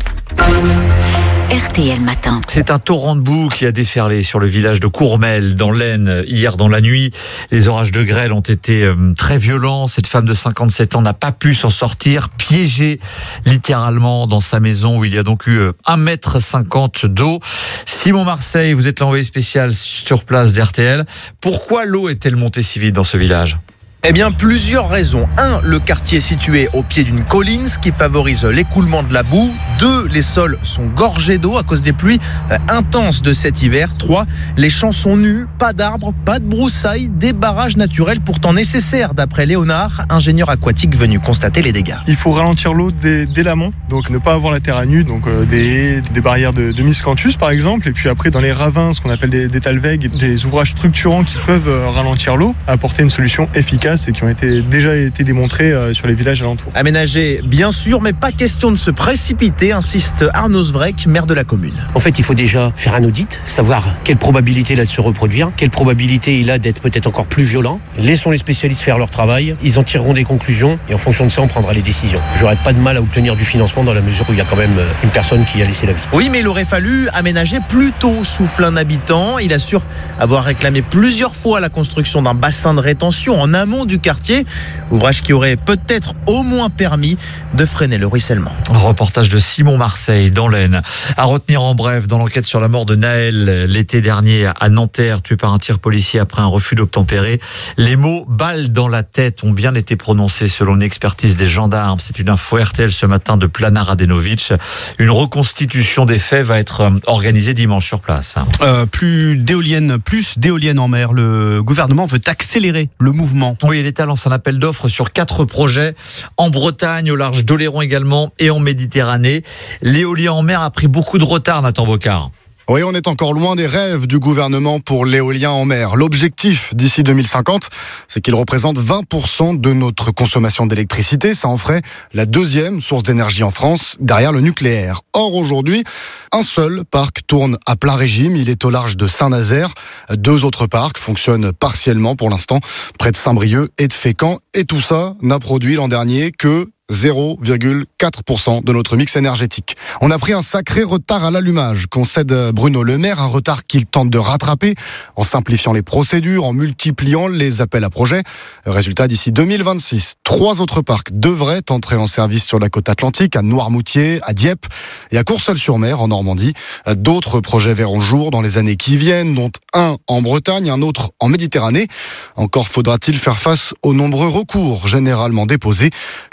S16: R T L Matin.
S17: C'est un torrent de boue qui a déferlé sur le village de Courmel, dans l'Aisne, hier dans la nuit. Les orages de grêle ont été euh, très violents. Cette femme de cinquante-sept ans n'a pas pu s'en sortir, piégée littéralement dans sa maison où il y a donc eu euh, un mètre cinquante d'eau. Simon Marseille, vous êtes l'envoyé spécial sur place d'R T L. Pourquoi l'eau est-elle montée si vite dans ce village ?
S18: Eh bien, plusieurs raisons. Un, le quartier est situé au pied d'une colline, ce qui favorise l'écoulement de la boue. Deux, les sols sont gorgés d'eau à cause des pluies euh, intenses de cet hiver. Trois, les champs sont nus, pas d'arbres, pas de broussailles, des barrages naturels pourtant nécessaires, d'après Léonard, ingénieur aquatique venu constater les dégâts.
S19: Il faut ralentir l'eau dès, dès l'amont, donc ne pas avoir la terre à nu, donc euh, des, des barrières de, de miscanthus par exemple, et puis après dans les ravins, ce qu'on appelle des, des talwegs, des ouvrages structurants qui peuvent euh, ralentir l'eau, apporter une solution efficace et qui ont été, déjà été démontrés euh, sur les villages alentours.
S18: Aménager, bien sûr, mais pas question de se précipiter, insiste Arnaud Zvrek, maire de la commune.
S20: En fait, il faut déjà faire un audit, savoir quelle probabilité il a de se reproduire, quelle probabilité il a d'être peut-être encore plus violent. Laissons les spécialistes faire leur travail, ils en tireront des conclusions et en fonction de ça, on prendra les décisions. J'aurais pas de mal à obtenir du financement dans la mesure où il y a quand même une personne qui a laissé la vie.
S18: Oui, mais il aurait fallu aménager plus tôt, souffle un habitant. Il assure avoir réclamé plusieurs fois la construction d'un bassin de rétention en amont du quartier, ouvrage qui aurait peut-être au moins permis de freiner le ruissellement.
S17: Un reportage de Simon Marseille dans l'Aisne. À retenir en bref, dans l'enquête sur la mort de Naël l'été dernier à Nanterre, tué par un tir policier après un refus d'obtempérer, les mots « balle dans la tête » ont bien été prononcés selon une expertise des gendarmes. C'est une info R T L ce matin de Plana Radenovic. Une reconstitution des faits va être organisée dimanche sur place.
S1: Euh, plus d'éoliennes, plus d'éoliennes en mer. Le gouvernement veut accélérer le mouvement.
S17: Oui, l'État lance un appel d'offres sur quatre projets en Bretagne, au large d'Oléron également et en Méditerranée. L'éolien en mer a pris beaucoup de retard, Nathan Bocard.
S22: Oui, on est encore loin des rêves du gouvernement pour l'éolien en mer. L'objectif d'ici deux mille cinquante, c'est qu'il représente vingt pour cent de notre consommation d'électricité. Ça en ferait la deuxième source d'énergie en France, derrière le nucléaire. Or, aujourd'hui, un seul parc tourne à plein régime. Il est au large de Saint-Nazaire. Deux autres parcs fonctionnent partiellement pour l'instant, près de Saint-Brieuc et de Fécamp. Et tout ça n'a produit l'an dernier que zéro virgule quatre pour cent de notre mix énergétique. On a pris un sacré retard à l'allumage, concède Bruno Le Maire, un retard qu'il tente de rattraper en simplifiant les procédures, en multipliant les appels à projets. Résultat, d'ici deux mille vingt-six, trois autres parcs devraient entrer en service sur la côte atlantique, à Noirmoutier, à Dieppe et à Courseulles-sur-Mer en Normandie. D'autres projets verront le jour dans les années qui viennent, dont un en Bretagne, un autre en Méditerranée. Encore faudra-t-il faire face aux nombreux recours généralement déposés contre les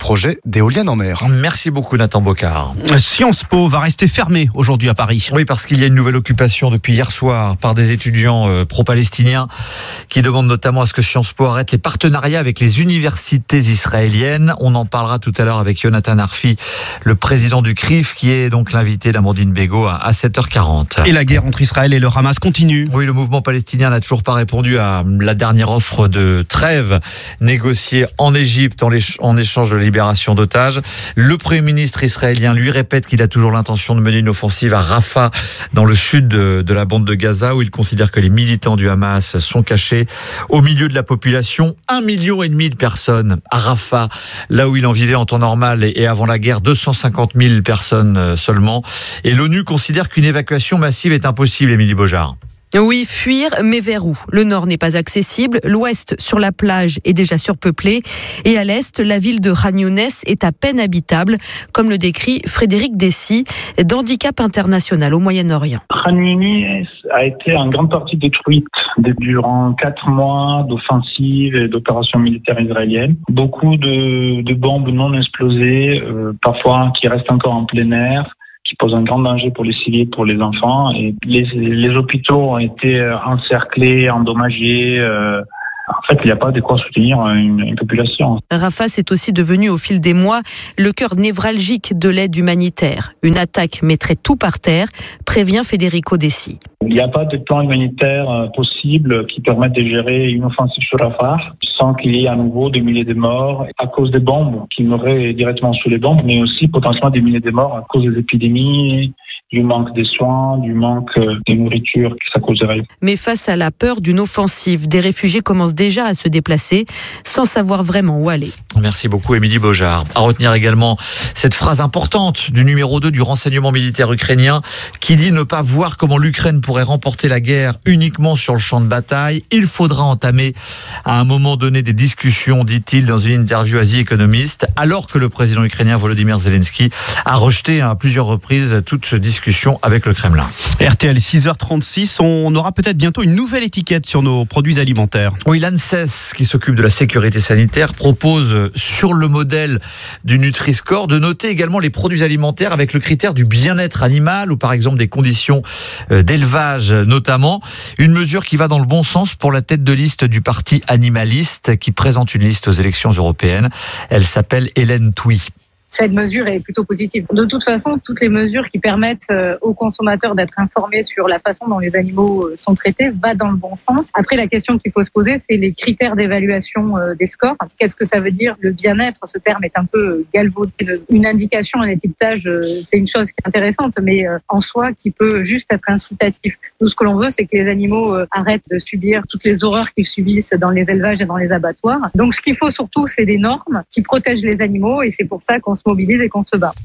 S22: projet d'éoliennes en mer.
S17: Merci beaucoup Nathan Bocard.
S1: Sciences Po va rester fermée aujourd'hui à Paris.
S17: Oui, parce qu'il y a une nouvelle occupation depuis hier soir par des étudiants euh, pro-palestiniens qui demandent notamment à ce que Sciences Po arrête les partenariats avec les universités israéliennes. On en parlera tout à l'heure avec Jonathan Arfi, le président du C R I F, qui est donc l'invité d'Amandine Bégaud à sept heures quarante.
S1: Et la guerre entre Israël et le Hamas continue.
S17: Oui, le mouvement palestinien n'a toujours pas répondu à la dernière offre de trêve négociée en Égypte en, en échange de libération d'otages. Le Premier ministre israélien lui répète qu'il a toujours l'intention de mener une offensive à Rafah, dans le sud de, de la bande de Gaza, où il considère que les militants du Hamas sont cachés au milieu de la population. Un million et demi de personnes à Rafah, là où il en vivait en temps normal et avant la guerre, deux cent cinquante mille personnes seulement. Et l'ONU considère qu'une évacuation massive est impossible, Émilie Beaujard.
S3: Oui, fuir, mais vers où ? Le nord n'est pas accessible, l'ouest sur la plage est déjà surpeuplé et à l'est, la ville de Khan Younes est à peine habitable, comme le décrit Frédéric Dessy, d'Handicap International au Moyen-Orient.
S4: Khan Younes a été en grande partie détruite durant quatre mois d'offensives et d'opérations militaires israéliennes. Beaucoup de, de bombes non explosées, euh, parfois qui restent encore en plein air, qui pose un grand danger pour les civils, pour les enfants. Et les, les hôpitaux ont été encerclés, endommagés. Euh, en fait, il n'y a pas de quoi soutenir une, une population.
S3: Rafah, c'est aussi devenu au fil des mois le cœur névralgique de l'aide humanitaire. Une attaque mettrait tout par terre, prévient Federico Dessy.
S4: Il n'y a pas de plan humanitaire possible qui permette de gérer une offensive sur Rafah sans qu'il y ait à nouveau des milliers de morts à cause des bombes qui mourraient directement sous les bombes, mais aussi potentiellement des milliers de morts à cause des épidémies, du manque de soins, du manque de nourriture que ça causerait.
S3: Mais face à la peur d'une offensive, des réfugiés commencent déjà à se déplacer sans savoir vraiment où aller.
S17: Merci beaucoup Émilie Beaujard. À retenir également cette phrase importante du numéro deux du renseignement militaire ukrainien qui dit ne pas voir comment l'Ukraine pourrait remporter la guerre uniquement sur le champ de bataille. Il faudra entamer à un moment donné des discussions, dit-il dans une interview à The Economist, alors que le président ukrainien Volodymyr Zelensky a rejeté à plusieurs reprises toute discussion avec le Kremlin.
S1: R T L six heures trente-six, on aura peut-être bientôt une nouvelle étiquette sur nos produits alimentaires.
S17: Oui, l'ANSES, qui s'occupe de la sécurité sanitaire, propose sur le modèle du Nutri-Score de noter également les produits alimentaires avec le critère du bien-être animal ou par exemple des conditions d'élevage notamment. Une mesure qui va dans le bon sens pour la tête de liste du parti animaliste qui présente une liste aux élections européennes. Elle s'appelle Hélène Touy.
S5: Cette mesure est plutôt positive. De toute façon, toutes les mesures qui permettent aux consommateurs d'être informés sur la façon dont les animaux sont traités va dans le bon sens. Après, la question qu'il faut se poser, c'est les critères d'évaluation des scores. Qu'est-ce que ça veut dire le bien-être ? Ce terme est un peu galvaudé. Une indication, un étiquetage, c'est une chose qui est intéressante, mais en soi, qui peut juste être incitatif. Nous, ce que l'on veut, c'est que les animaux arrêtent de subir toutes les horreurs qu'ils subissent dans les élevages et dans les abattoirs. Donc, ce qu'il faut surtout, c'est des normes qui protègent les animaux, et c'est pour ça qu'on se mobilise et qu'on se bat.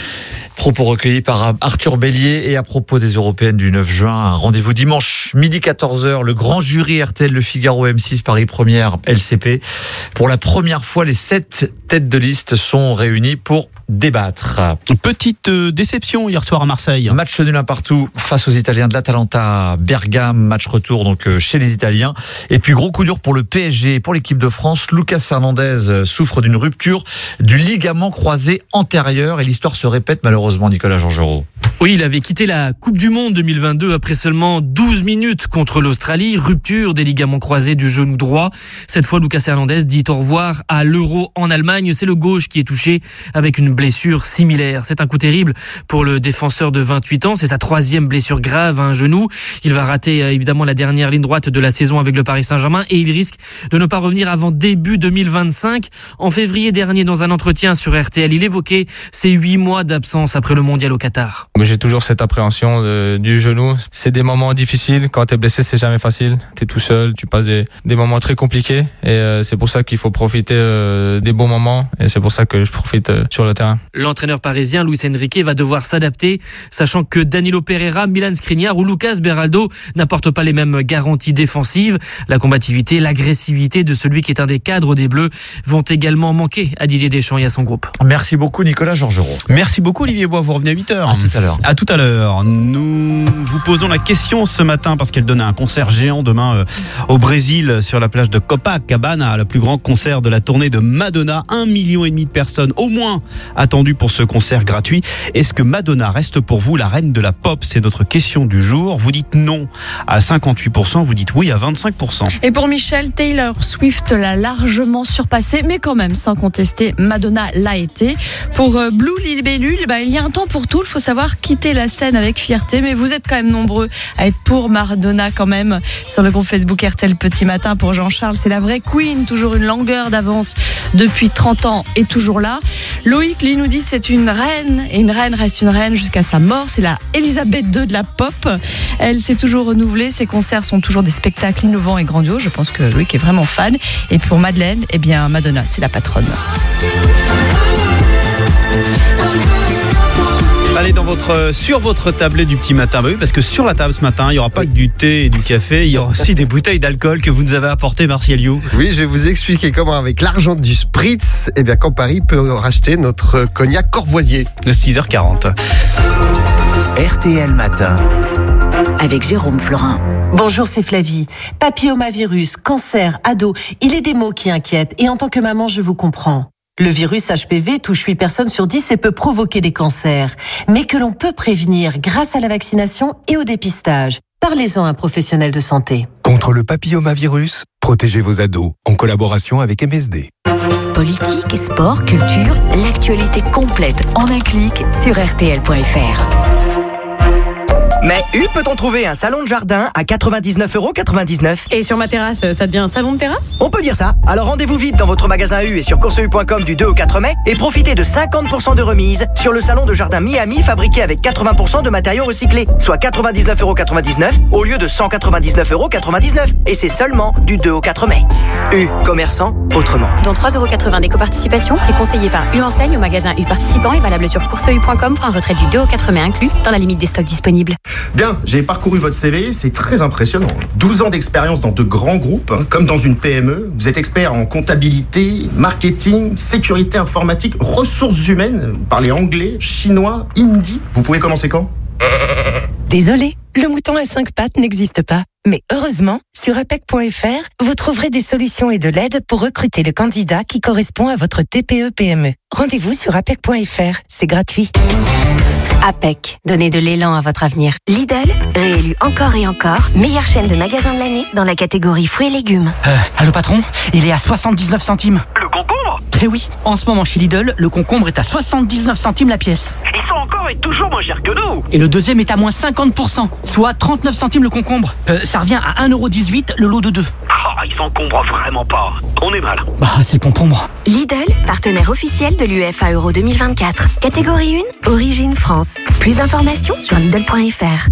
S17: Propos recueillis par Arthur Bélier. Et à propos des Européennes du neuf juin, un rendez-vous dimanche midi quatorze heures, le grand jury R T L, Le Figaro, M six, Paris Première, L C P. Pour la première fois, les sept têtes de liste sont réunies pour débattre.
S1: Petite déception hier soir à Marseille.
S17: Match nul un partout face aux Italiens de l'Atalanta Bergame, match retour donc chez les Italiens. Et puis gros coup dur pour le P S G, pour l'équipe de France. Lucas Hernandez souffre d'une rupture du ligament croisé antérieur et l'histoire se répète malheureusement, Nicolas Georgerot.
S10: Oui, il avait quitté la Coupe du Monde deux mille vingt-deux après seulement douze minutes contre l'Australie. Rupture des ligaments croisés du genou droit. Cette fois, Lucas Hernandez dit au revoir à l'Euro en Allemagne. C'est le gauche qui est touché avec une blessure similaire. C'est un coup terrible pour le défenseur de vingt-huit ans. C'est sa troisième blessure grave à un genou. Il va rater évidemment la dernière ligne droite de la saison avec le Paris Saint-Germain et il risque de ne pas revenir avant début deux mille vingt-cinq. En février dernier, dans un entretien sur R T L, il évoquait ses huit mois d'absence après le mondial au Qatar.
S21: Mais j'ai toujours cette appréhension de, du genou. C'est des moments difficiles. Quand t'es blessé, c'est jamais facile. T'es tout seul, tu passes des, des moments très compliqués et euh, c'est pour ça qu'il faut profiter euh, des bons moments et c'est pour ça que je profite euh, sur le terrain. terrain.
S10: L'entraîneur parisien Luis Enrique va devoir s'adapter, sachant que Danilo Pereira, Milan Skriniar ou Lucas Beraldo n'apportent pas les mêmes garanties défensives. La combativité, l'agressivité de celui qui est un des cadres des Bleus vont également manquer à Didier Deschamps et à son groupe.
S17: Merci beaucoup Nicolas Georgerot.
S1: Merci beaucoup Olivier Bois, vous revenez à huit heures.
S17: À tout à l'heure.
S1: À tout à l'heure. Nous vous posons la question ce matin parce qu'elle donne un concert géant demain euh, au Brésil sur la plage de Copacabana, le plus grand concert de la tournée de Madonna. Un million et demi de personnes au moins attendues pour ce concert gratuit. Est-ce que Madonna reste pour vous la reine de la pop? C'est notre question du jour. Vous dites non à cinquante-huit pour cent, vous dites oui à vingt-cinq pour cent.
S2: Et pour Michel, Taylor Swift l'a largement surpassé, mais quand même, sans contester, Madonna l'a été. Pour euh, Blue Libellule, bah, il y a un temps pour tout. Il faut savoir quitter la scène avec fierté, mais vous êtes quand même nombreux à être pour Madonna quand même. Sur le groupe Facebook R T L Petit Matin, pour Jean-Charles, c'est la vraie queen, toujours une longueur d'avance depuis trente ans et toujours là. Loïc, lui, nous dit c'est une reine, et une reine reste une reine jusqu'à sa mort. C'est la Elisabeth deux de la pop. Elle s'est toujours renouvelée, ses concerts sont toujours des spectacles innovants et grandioses. Je pense que Loïc est vraiment fan. Et pour Madeleine, eh bien Madonna, c'est la patronne.
S1: Allez dans votre, sur votre tablette du petit matin, bah oui, parce que sur la table ce matin, il n'y aura pas que du thé et du café, il y aura aussi des bouteilles d'alcool que vous nous avez apportées, Martial You.
S15: Oui, je vais vous expliquer comment avec l'argent du Spritz, eh bien, quand Paris peut racheter notre cognac Courvoisier.
S1: six heures quarante.
S16: R T L Matin. Avec Jérôme Florin.
S7: Bonjour, c'est Flavie. Papillomavirus, cancer, ado, il est des mots qui inquiètent et en tant que maman, je vous comprends. Le virus H P V touche huit personnes sur dix et peut provoquer des cancers, mais que l'on peut prévenir grâce à la vaccination et au dépistage. Parlez-en à un professionnel de santé.
S8: Contre le papillomavirus, protégez vos ados en collaboration avec M S D.
S31: Politique, sport, culture, l'actualité complète en un clic sur R T L point F R.
S9: Mais où peut-on trouver un salon de jardin à quatre-vingt-dix-neuf euros quatre-vingt-dix-neuf?
S23: Et sur ma terrasse, ça devient un salon de terrasse?
S9: On peut dire ça. Alors rendez-vous vite dans votre magasin U et sur course u point com du deux au quatre mai et profitez de cinquante pour cent de remise sur le salon de jardin Miami fabriqué avec quatre-vingts pour cent de matériaux recyclés, soit quatre-vingt-dix-neuf euros quatre-vingt-dix-neuf au lieu de cent quatre-vingt-dix-neuf euros quatre-vingt-dix-neuf. Et c'est seulement du deux au quatre mai. U, commerçant autrement.
S23: Dont trois euros quatre-vingts d'éco-participation, préconseillé par U Enseigne au magasin U participant et valable sur course u point com pour un retrait du deux au quatre mai inclus dans la limite des stocks disponibles.
S24: Bien, j'ai parcouru votre C V, c'est très impressionnant. douze ans d'expérience dans de grands groupes, hein, comme dans une P M E. Vous êtes expert en comptabilité, marketing, sécurité informatique, ressources humaines. Vous parlez anglais, chinois, hindi. Vous pouvez commencer quand?
S25: Désolé, le mouton à cinq pattes n'existe pas. Mais heureusement, sur A P E C point F R, vous trouverez des solutions et de l'aide pour recruter le candidat qui correspond à votre T P E P M E. Rendez-vous sur A P E C point F R, c'est gratuit.
S31: A P E C, donnez de l'élan à votre avenir. Lidl, réélu encore et encore, meilleure chaîne de magasins de l'année dans la catégorie fruits et légumes.
S26: Euh, allô patron, il est à soixante-dix-neuf centimes.
S27: Le concombre?
S26: Eh oui, en ce moment chez Lidl, le concombre est à soixante-dix-neuf centimes la pièce.
S27: Ils sont encore et toujours moins chers que nous.
S26: Et le deuxième est à moins cinquante pour cent, soit trente-neuf centimes le concombre. Euh, ça revient à un euro dix-huit le lot de deux.
S27: Oh, ils s'encombrent vraiment pas. On est mal.
S26: Bah, c'est le concombre.
S31: Lidl, partenaire officiel de l'U E F A Euro deux mille vingt-quatre. Catégorie un, origine France. Plus d'informations sur Lidl point F R.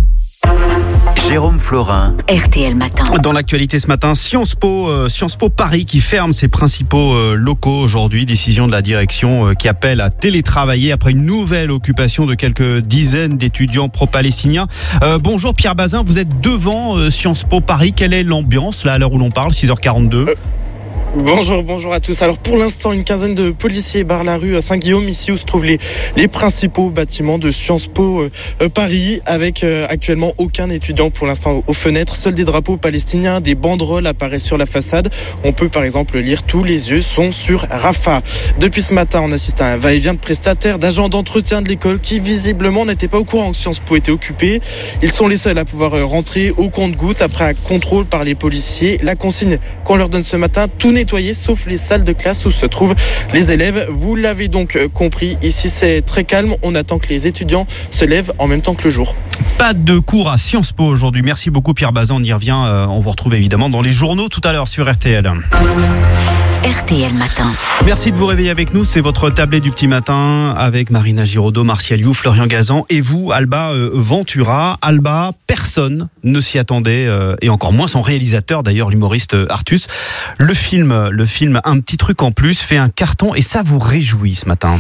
S16: Jérôme Florin.
S31: R T L Matin.
S1: Dans l'actualité ce matin, Sciences Po, euh, Sciences Po Paris qui ferme ses principaux euh, locaux aujourd'hui. Décision de la direction euh, qui appelle à télétravailler après une nouvelle occupation de quelques dizaines d'étudiants pro-palestiniens. Euh, bonjour Pierre Bazin, vous êtes devant euh, Sciences Po Paris. Quelle est l'ambiance là à l'heure où l'on parle, six heures quarante-deux?
S28: euh... Bonjour, bonjour à tous. Alors pour l'instant, une quinzaine de policiers barrent la rue à Saint-Guillaume, ici où se trouvent les, les principaux bâtiments de Sciences Po euh, Paris, avec euh, actuellement aucun étudiant pour l'instant aux fenêtres. Seuls des drapeaux palestiniens, des banderoles apparaissent sur la façade. On peut par exemple lire « Tous les yeux sont sur Rafah ». Depuis ce matin, on assiste à un va-et-vient de prestataires, d'agents d'entretien de l'école qui visiblement n'étaient pas au courant que Sciences Po était occupée. Ils sont les seuls à pouvoir rentrer au compte-gouttes après un contrôle par les policiers. La consigne qu'on leur donne ce matin, tout n'est nettoyés, sauf les salles de classe où se trouvent les élèves. Vous l'avez donc compris, ici c'est très calme. On attend que les étudiants se lèvent en même temps que le jour.
S1: Pas de cours à Sciences Po aujourd'hui. Merci beaucoup Pierre Bazin, on y revient. Euh, on vous retrouve évidemment dans les journaux tout à l'heure sur R T L.
S31: R T L Matin.
S1: Merci de vous réveiller avec nous. C'est votre tablette du petit matin avec Marina Giraudot, Martial You, Florian Gazan et vous, Alba euh, Ventura. Alba, personne ne s'y attendait euh, et encore moins son réalisateur, d'ailleurs l'humoriste euh, Artus. Le film, le film Un petit truc en plus fait un carton et ça vous réjouit ce matin.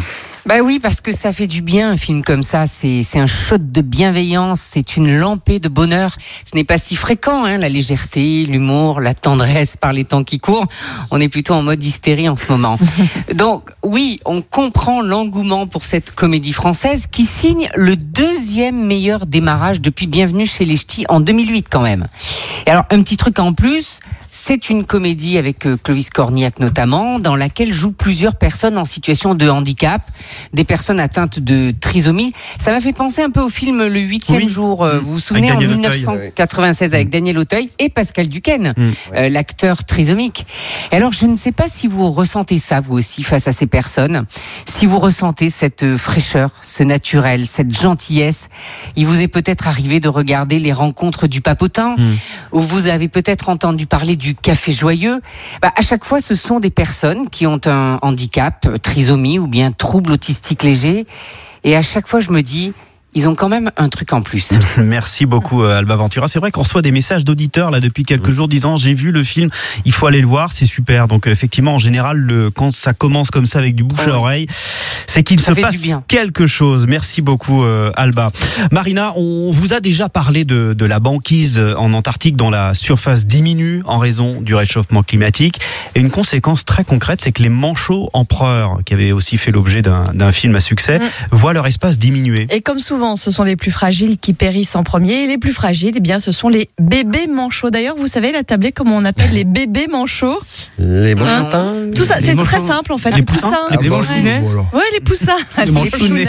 S6: Bah oui, parce que ça fait du bien un film comme ça. C'est, c'est un shot de bienveillance, c'est une lampée de bonheur. Ce n'est pas si fréquent, hein, la légèreté, l'humour, la tendresse par les temps qui courent. On est plutôt en mode hystérie en ce moment. Donc oui, on comprend l'engouement pour cette comédie française qui signe le deuxième meilleur démarrage depuis Bienvenue chez les Ch'tis en deux mille huit quand même. Et alors un petit truc en plus. C'est une comédie avec Clovis Cornillac notamment, dans laquelle jouent plusieurs personnes en situation de handicap, des personnes atteintes de trisomie. Ça m'a fait penser un peu au film Le Huitième oui. jour. Vous vous souvenez, en dix-neuf cent quatre-vingt-seize, avec Daniel Auteuil et Pascal Duquesne, mmh. euh, l'acteur trisomique. Et alors, je ne sais pas si vous ressentez ça, vous aussi, face à ces personnes. Si vous ressentez cette fraîcheur, ce naturel, cette gentillesse. Il vous est peut-être arrivé de regarder les rencontres du Papotin, mmh. où vous avez peut-être entendu parler du Café Joyeux. Bah, à chaque fois, ce sont des personnes qui ont un handicap, trisomie ou bien trouble autistique léger. Et à chaque fois, je me dis, ils ont quand même un truc en plus.
S1: Merci beaucoup Alba Ventura. C'est vrai qu'on reçoit des messages d'auditeurs là depuis quelques jours disant j'ai vu le film, il faut aller le voir, c'est super. Donc effectivement en général le, quand ça commence comme ça avec du bouche à oreille, c'est qu'il ça se passe quelque chose. Merci beaucoup euh, Alba. Marina, on vous a déjà parlé de, de la banquise en Antarctique dont la surface diminue en raison du réchauffement climatique. Et une conséquence très concrète, c'est que les manchots empereurs, qui avaient aussi fait l'objet d'un, d'un film à succès, mmh. voient leur espace diminuer.
S2: Et comme souvent ce sont les plus fragiles qui périssent en premier. Et les plus fragiles, eh bien, ce sont les bébés manchots. D'ailleurs, vous savez, la tablette, comment on appelle les bébés manchots ?
S15: Les manchots.
S2: Hein Tout ça, c'est très simple en fait. Les, les poussins.
S1: poussins. Les manchounets.
S2: Ouais, les poussins.
S1: Les manchounets.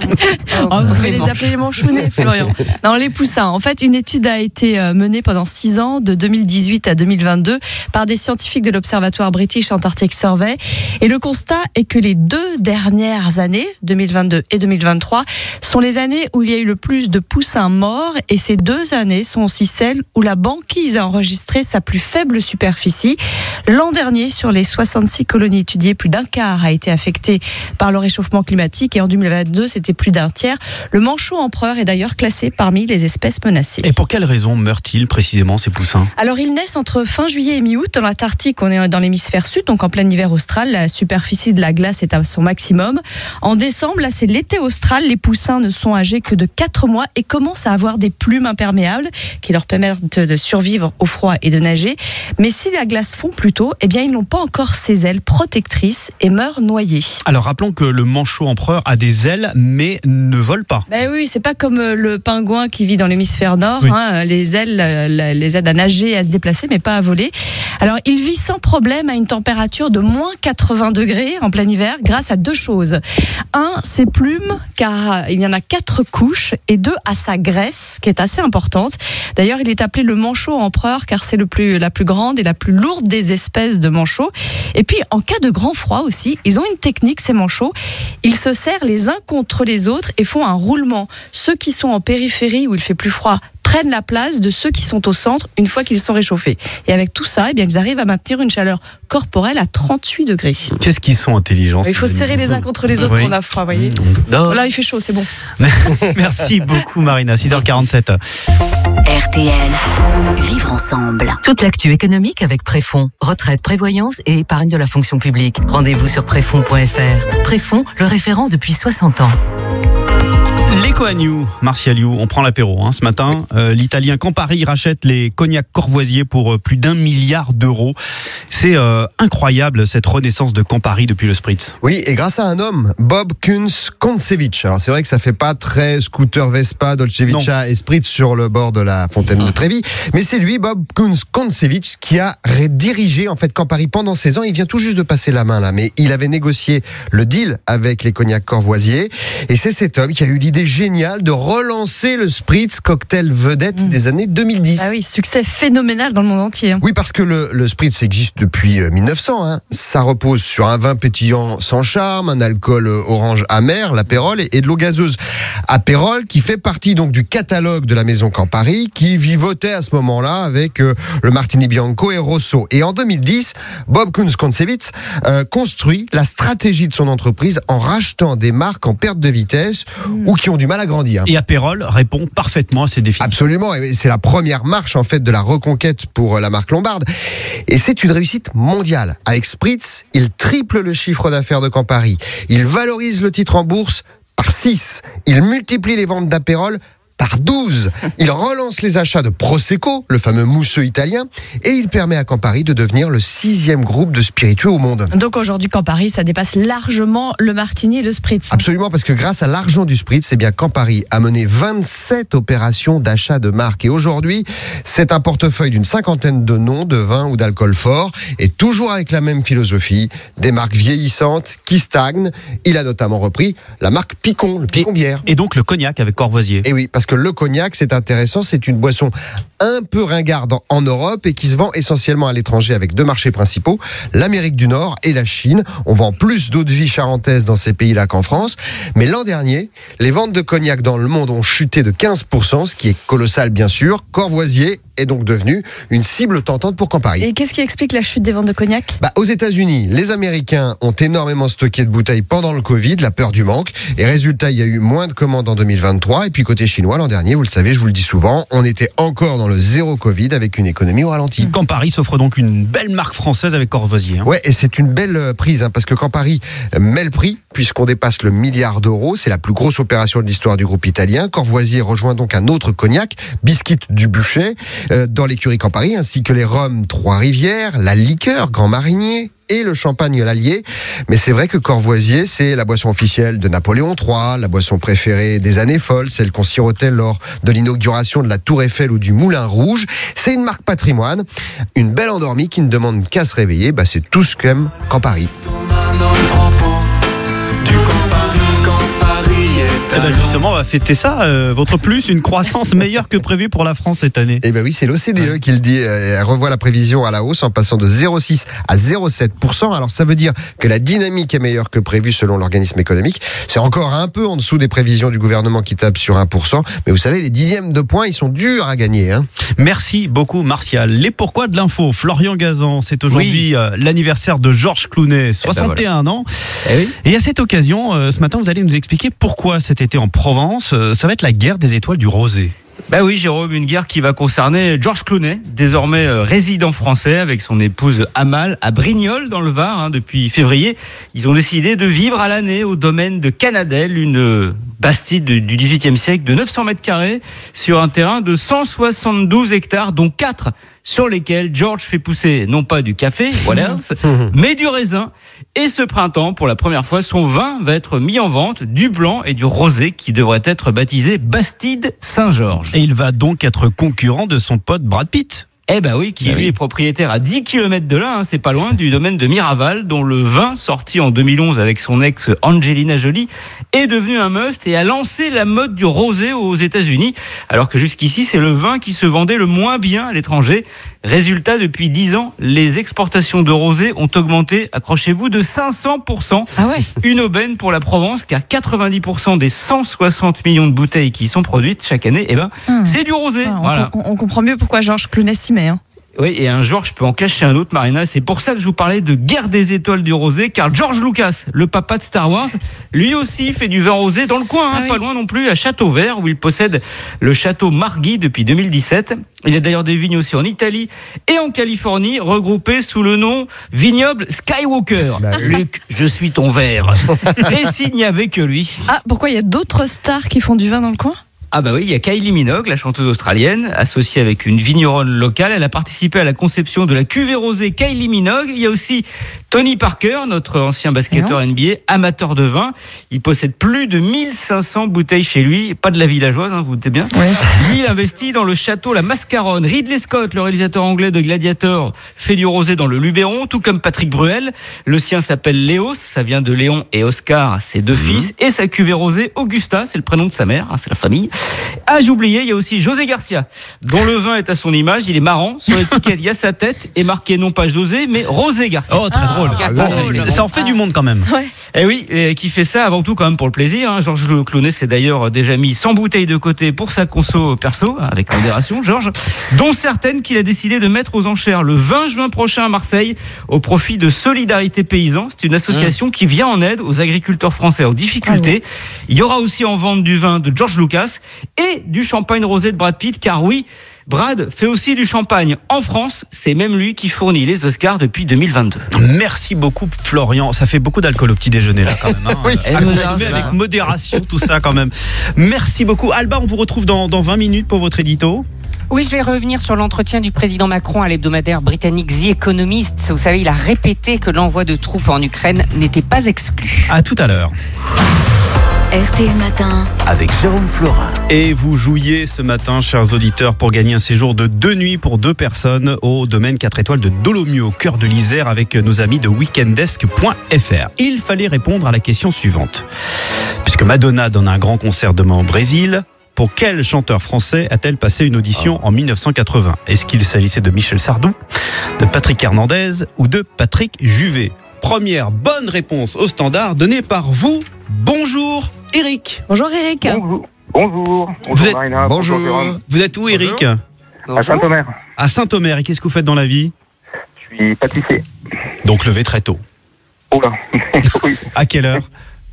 S2: Oh, vous pouvez les appeler les manchounets, Florian. Non, les poussins. En fait, une étude a été menée pendant six ans, de deux mille dix-huit à deux mille vingt-deux, par des scientifiques de l'Observatoire British Antarctic Survey. Et le constat est que les deux dernières années, deux mille vingt-deux et deux mille vingt-trois, sont les années où il y a eu le plus de poussins morts, et ces deux années sont aussi celles où la banquise a enregistré sa plus faible superficie. L'an dernier, sur les soixante-six colonies étudiées, plus d'un quart a été affecté par le réchauffement climatique, et en deux mille vingt-deux, c'était plus d'un tiers. Le manchot empereur est d'ailleurs classé parmi les espèces menacées.
S1: Et pour quelles raisons meurent-ils précisément ces poussins ?
S2: Alors ils naissent entre fin juillet et mi-août. Dans l'Antarctique, on est dans l'hémisphère sud, donc en plein hiver austral, la superficie de la glace est à son maximum. En décembre, là c'est l'été austral, les poussins ne sont âgés que de quatre mois et commencent à avoir des plumes imperméables qui leur permettent de survivre au froid et de nager. Mais si la glace fond plus tôt, eh bien ils n'ont pas encore ces ailes protectrices et meurent noyés.
S1: Alors rappelons que le manchot empereur a des ailes mais ne vole pas.
S2: Ben oui, c'est pas comme le pingouin qui vit dans l'hémisphère nord. Oui. Hein, les ailes les aident à nager et à se déplacer mais pas à voler. Alors il vit sans problème à une température de moins quatre-vingts degrés en plein hiver grâce à deux choses. Un, ses plumes, car il y en a quatre couches, et deux, à sa graisse, qui est assez importante. D'ailleurs, il est appelé le manchot empereur, car c'est le plus, la plus grande et la plus lourde des espèces de manchots. Et puis, en cas de grand froid aussi, ils ont une technique, ces manchots. Ils se serrent les uns contre les autres et font un roulement. Ceux qui sont en périphérie, où il fait plus froid, prennent la place de ceux qui sont au centre une fois qu'ils sont réchauffés. Et avec tout ça, eh bien, ils arrivent à maintenir une chaleur corporelle à trente-huit degrés.
S1: Qu'est-ce qu'ils sont intelligents.
S2: Il faut se serrer les uns contre les autres oui. quand on a froid, vous voyez. Mmh. Là, il fait chaud, c'est bon.
S1: Merci beaucoup, Marina. six heures quarante-sept.
S16: R T L. Vivre ensemble.
S25: Toute l'actu économique avec Préfonds. Retraite, prévoyance et épargne de la fonction publique. Rendez-vous sur préfonds point f r. Préfonds, le référent depuis soixante ans.
S1: L'éco à New, Martial You, on prend l'apéro hein, ce matin. Euh, L'Italien Campari rachète les cognacs Courvoisier pour plus d'un milliard d'euros. C'est euh, incroyable cette renaissance de Campari depuis le Spritz.
S15: Oui, et grâce à un homme, Bob Kunz-Koncevich. Alors c'est vrai que ça fait pas très scooter Vespa, Dolce Vita et Spritz sur le bord de la fontaine de Trévi, mais c'est lui, Bob Kunz-Koncevich, qui a dirigé en fait Campari pendant seize ans. Il vient tout juste de passer la main là, mais il avait négocié le deal avec les cognacs Courvoisier, et c'est cet homme qui a eu l'idée génial de relancer le Spritz, cocktail vedette mmh. des années deux mille dix.
S2: Ah oui, succès phénoménal dans le monde entier.
S15: Oui, parce que le, le Spritz existe depuis mille neuf cents. Hein. Ça repose sur un vin pétillant sans charme, un alcool orange amer, l'apérole, et, et de l'eau gazeuse. Apérole qui fait partie donc du catalogue de la maison Campari, qui vivotait à ce moment-là avec euh, le Martini Bianco et Rosso. Et en deux mille dix, Bob Kunz-Koncevich euh, construit la stratégie de son entreprise en rachetant des marques en perte de vitesse mmh. ou qui ont du mal mal a grandi. Hein.
S1: Et Apérol répond parfaitement à ces défis.
S15: Absolument, et c'est la première marche en fait de la reconquête pour la marque lombarde. Et c'est une réussite mondiale. Avec Spritz, il triple le chiffre d'affaires de Campari. Il valorise le titre en bourse par six. Il multiplie les ventes d'Apérol par douze. Il relance les achats de Prosecco, le fameux mousseux italien, et il permet à Campari de devenir le sixième groupe de spiritueux au monde.
S2: Donc aujourd'hui, Campari, ça dépasse largement le Martini et le Spritz.
S15: Absolument, parce que grâce à l'argent du Spritz, c'est bien Campari a mené vingt-sept opérations d'achat de marque. Et aujourd'hui, c'est un portefeuille d'une cinquantaine de noms de vins ou d'alcool fort, et toujours avec la même philosophie, des marques vieillissantes qui stagnent. Il a notamment repris la marque Picon, le Picon bière.
S1: Et donc le cognac avec Courvoisier.
S15: Et oui, parce que le cognac, c'est intéressant, c'est une boisson un peu ringarde en Europe et qui se vend essentiellement à l'étranger avec deux marchés principaux, l'Amérique du Nord et la Chine. On vend plus d'eau de vie charentaise dans ces pays-là qu'en France. Mais l'an dernier, les ventes de cognac dans le monde ont chuté de quinze pour cent, ce qui est colossal bien sûr. Courvoisier est donc devenu une cible tentante pour Campari.
S2: Et qu'est-ce qui explique la chute des ventes de cognac ?
S15: Bah, aux États-Unis, les Américains ont énormément stocké de bouteilles pendant le Covid, la peur du manque. Et résultat, il y a eu moins de commandes en deux mille vingt-trois. Et puis côté chinois, l'an dernier, vous le savez, je vous le dis souvent, on était encore dans le zéro Covid avec une économie au ralenti.
S1: Campari s'offre donc une belle marque française avec Courvoisier. Hein.
S15: Ouais, et c'est une belle prise, hein, parce que Campari met le prix, puisqu'on dépasse le milliard d'euros. C'est la plus grosse opération de l'histoire du groupe italien. Courvoisier rejoint donc un autre cognac, Biscuit du Bûcher, euh, dans l'écurie Campari, ainsi que les rhums Trois-Rivières, la liqueur Grand Marnier et le champagne l'Allier. Mais c'est vrai que Courvoisier, c'est la boisson officielle de Napoléon trois, la boisson préférée des années folles, celle qu'on sirotait lors de l'inauguration de la Tour Eiffel ou du Moulin Rouge. C'est une marque patrimoine, une belle endormie qui ne demande qu'à se réveiller. Bah, c'est tout ce qu'aime Campari.
S1: Eh ben justement, on va fêter ça. Euh, votre plus, une croissance meilleure que prévu pour la France cette année.
S15: Eh ben oui, c'est l'O C D E qui le dit. Elle revoit la prévision à la hausse en passant de zéro virgule six à zéro virgule sept pour cent. Alors ça veut dire que la dynamique est meilleure que prévu selon l'organisme économique. C'est encore un peu en dessous des prévisions du gouvernement qui tape sur un pour cent. Mais vous savez, les dixièmes de points, ils sont durs à gagner. Hein.
S1: Merci beaucoup, Martial. Les pourquoi de l'info. Florian Gazan, c'est aujourd'hui oui. euh, l'anniversaire de Georges Clooney, soixante et un eh ben voilà. ans. Eh oui. Et à cette occasion, euh, ce matin, vous allez nous expliquer pourquoi cet été en Provence, euh, ça va être la guerre des étoiles du rosé.
S4: Bah oui, Jérôme, une guerre qui va concerner Georges Clooney, désormais euh, résident français avec son épouse Amal à Brignoles dans le Var. Hein, depuis février, ils ont décidé de vivre à l'année au domaine de Canadelle, une euh, bastide du dix-huitième siècle de neuf cents mètres carrés sur un terrain de cent soixante-douze hectares, dont quatre sur lesquels George fait pousser non pas du café, what else, mais du raisin. Et ce printemps, pour la première fois, son vin va être mis en vente, du blanc et du rosé, qui devrait être baptisé Bastide Saint-Georges.
S1: Et il va donc être concurrent de son pote Brad Pitt.
S4: Eh ben oui, qui
S1: ah
S4: lui
S1: oui.
S4: est propriétaire à dix kilomètres de là, hein, c'est pas loin, du domaine de Miraval, dont le vin, sorti en deux mille onze avec son ex Angelina Jolie, est devenu un must et a lancé la mode du rosé aux États-Unis, alors que jusqu'ici, c'est le vin qui se vendait le moins bien à l'étranger. Résultat, depuis dix ans, les exportations de rosé ont augmenté, accrochez-vous, de cinq cents pour cent.
S2: Ah ouais.
S4: Une aubaine pour la Provence, car quatre-vingt-dix pour cent des cent soixante millions de bouteilles qui sont produites chaque année, eh ben,
S2: hum.
S4: c'est du rosé.
S2: Ah, on,
S4: voilà.
S2: on, on comprend mieux pourquoi Georges Clooney s'y met. Hein.
S4: Oui, et un jour, je peux en cacher un autre, Marina. C'est pour ça que je vous parlais de guerre des étoiles du rosé, car George Lucas, le papa de Star Wars, lui aussi fait du vin rosé dans le coin, hein, ah oui. pas loin non plus, à Châteauvert, où il possède le château Margui depuis deux mille dix-sept. Il y a d'ailleurs des vignes aussi en Italie et en Californie, regroupés sous le nom Vignoble Skywalker. Bah oui. Luc, je suis ton verre. Et s'il n'y avait que lui.
S2: Ah, pourquoi il y a d'autres stars qui font du vin dans le coin ?
S4: Ah bah oui, il y a Kylie Minogue, la chanteuse australienne, associée avec une vigneronne locale. Elle a participé à la conception de la cuvée rosée Kylie Minogue. Il y a aussi Tony Parker, notre ancien basketteur N B A, amateur de vin. Il possède plus de mille cinq cents bouteilles chez lui. Pas de la villageoise, hein, vous vous doutez bien. Ouais. Lui, il investit dans le château La Mascaronne. Ridley Scott, le réalisateur anglais de Gladiator, fait du rosé dans le Luberon, tout comme Patrick Bruel. Le sien s'appelle Léos, ça vient de Léon et Oscar, ses deux mmh. fils. Et sa cuvée rosée, Augusta, c'est le prénom de sa mère, hein, c'est la famille. Ah, j'ai oublié, il y a aussi José Garcia, dont le vin est à son image. Il est marrant. Sur l'étiquette, il y a sa tête et marqué non pas José, mais Rosé Garcia.
S1: Oh, très ah, drôle. Ah, drôle. Ça, ça en fait ah. du monde quand même.
S2: Ouais.
S4: Et oui, et qui fait ça avant tout quand même pour le plaisir. Hein. Georges Clooney s'est d'ailleurs déjà mis cent bouteilles de côté pour sa conso perso, avec modération, Georges, dont certaines qu'il a décidé de mettre aux enchères le vingt juin prochain à Marseille, au profit de Solidarité Paysans. C'est une association mmh. qui vient en aide aux agriculteurs français aux difficultés. Ah ouais. Il y aura aussi en vente du vin de George Lucas et du champagne rosé de Brad Pitt, car oui, Brad fait aussi du champagne en France. C'est même lui qui fournit les Oscars depuis deux mille vingt-deux.
S1: Merci beaucoup, Florian. Ça fait beaucoup d'alcool au petit déjeuner là quand même. Hein. oui,
S4: c'est
S1: modération. Avec modération, tout ça quand même. Merci beaucoup. Alba, on vous retrouve dans, dans vingt minutes pour votre édito.
S6: Oui, je vais revenir sur l'entretien du président Macron à l'hebdomadaire britannique The Economist. Vous savez, il a répété que l'envoi de troupes en Ukraine n'était pas exclu.
S1: À tout à l'heure.
S16: R T L Matin avec Jérôme Florin.
S1: Et vous jouiez ce matin, chers auditeurs, pour gagner un séjour de deux nuits pour deux personnes au domaine quatre étoiles de Dolomieu, au cœur de l'Isère, avec nos amis de weekendesk point f r. Il fallait répondre à la question suivante. Puisque Madonna donne un grand concert demain au Brésil, pour quel chanteur français a-t-elle passé une audition en mille neuf cent quatre-vingts ? Est-ce qu'il s'agissait de Michel Sardou, de Patrick Hernandez ou de Patrick Juvet ? Première bonne réponse au standard donnée par vous. Bonjour Eric.
S2: Bonjour Eric.
S3: Bonjour. Bonjour. Bonjour
S1: vous êtes...
S3: Marina.
S1: Bonjour.
S3: Bonjour.
S1: Vous êtes où Eric ?
S3: À Saint-Omer.
S1: À Saint-Omer. Et qu'est-ce que vous faites dans la vie ?
S3: Je suis pâtissier.
S1: Donc levé très tôt.
S3: Oh là. Oui.
S1: À quelle heure ?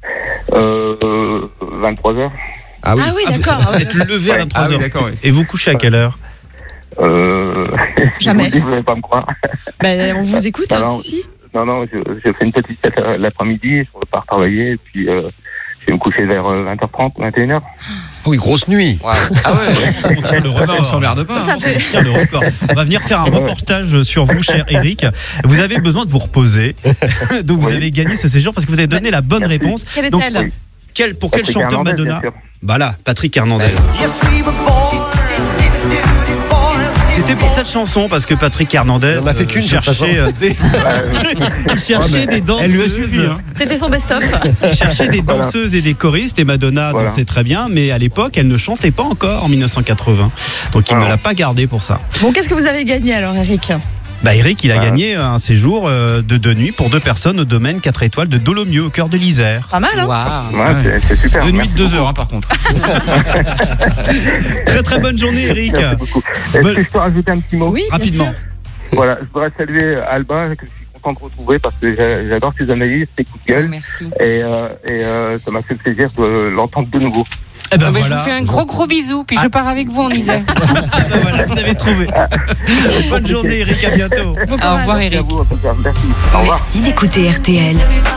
S3: euh, vingt-trois heures.
S1: Ah oui,
S2: ah oui d'accord.
S1: Vous êtes levé à vingt-trois heures.
S3: Ah oui, oui.
S1: Et vous couchez à quelle heure ?
S3: Euh...
S2: Jamais.
S3: Vous n'allez pas me croire.
S2: Ben, on vous écoute, hein,
S3: non,
S2: si, si.
S3: Non, non, je, je fais une petite sieste l'après-midi, je repars travailler, et puis euh, je vais me coucher vers vingt heures trente, vingt et une heures.
S15: Ah oui, grosse nuit.
S1: Wow. Ah ouais, on tient le record. On s'emmerde pas.
S2: Ça
S1: Hein,
S2: fait...
S1: on tient le record. On va venir faire un reportage sur vous, cher Eric. Vous avez besoin de vous reposer. Donc vous oui. avez gagné ce séjour parce que vous avez donné la bonne Merci. réponse.
S2: Quelle
S1: Donc,
S2: est-elle
S1: quel, Pour
S3: Patrick
S1: quel chanteur
S3: Hernandez,
S1: Madonna ? Voilà, Patrick Hernandez. C'était pour cette chanson parce que Patrick Hernandez
S15: on a fait qu'une
S1: cherchait euh, des il cherchait des danseuses.
S4: Elle lui a suffi, hein.
S2: C'était son best-of.
S1: Il cherchait des danseuses et des choristes et Madonna voilà. dansait très bien, mais à l'époque elle ne chantait pas encore en mille neuf cent quatre-vingts. Donc il ne l'a pas gardé pour ça.
S2: Bon, qu'est-ce que vous avez gagné alors, Eric ?
S1: Bah Eric, il a ouais. gagné un séjour de deux nuits pour deux personnes au domaine quatre étoiles de Dolomieu, au cœur de l'Isère.
S2: Pas mal, hein ?
S3: Wow. Ouais, c'est, c'est super.
S4: Deux nuits de deux heures, hein, par contre.
S1: Très très bonne journée, Eric.
S3: Merci beaucoup. Est-ce Bonne... que je peux rajouter un petit mot ?
S2: Oui,
S1: rapidement.
S3: Voilà, je voudrais saluer Alba, que je suis content de retrouver parce que j'adore ses analyses, ses coups de gueule.
S6: Merci.
S3: Et, euh, et euh, ça m'a fait plaisir de l'entendre de nouveau.
S1: Eh ben
S6: ah ben
S1: voilà.
S6: Je vous fais un gros gros bisou, puis ah. je pars avec vous en Isère.
S1: Voilà, vous avez trouvé. Bonne journée Eric, à bientôt.
S6: Bon, au revoir Eric.
S3: Vous, merci.
S16: Au revoir. Merci d'écouter R T L.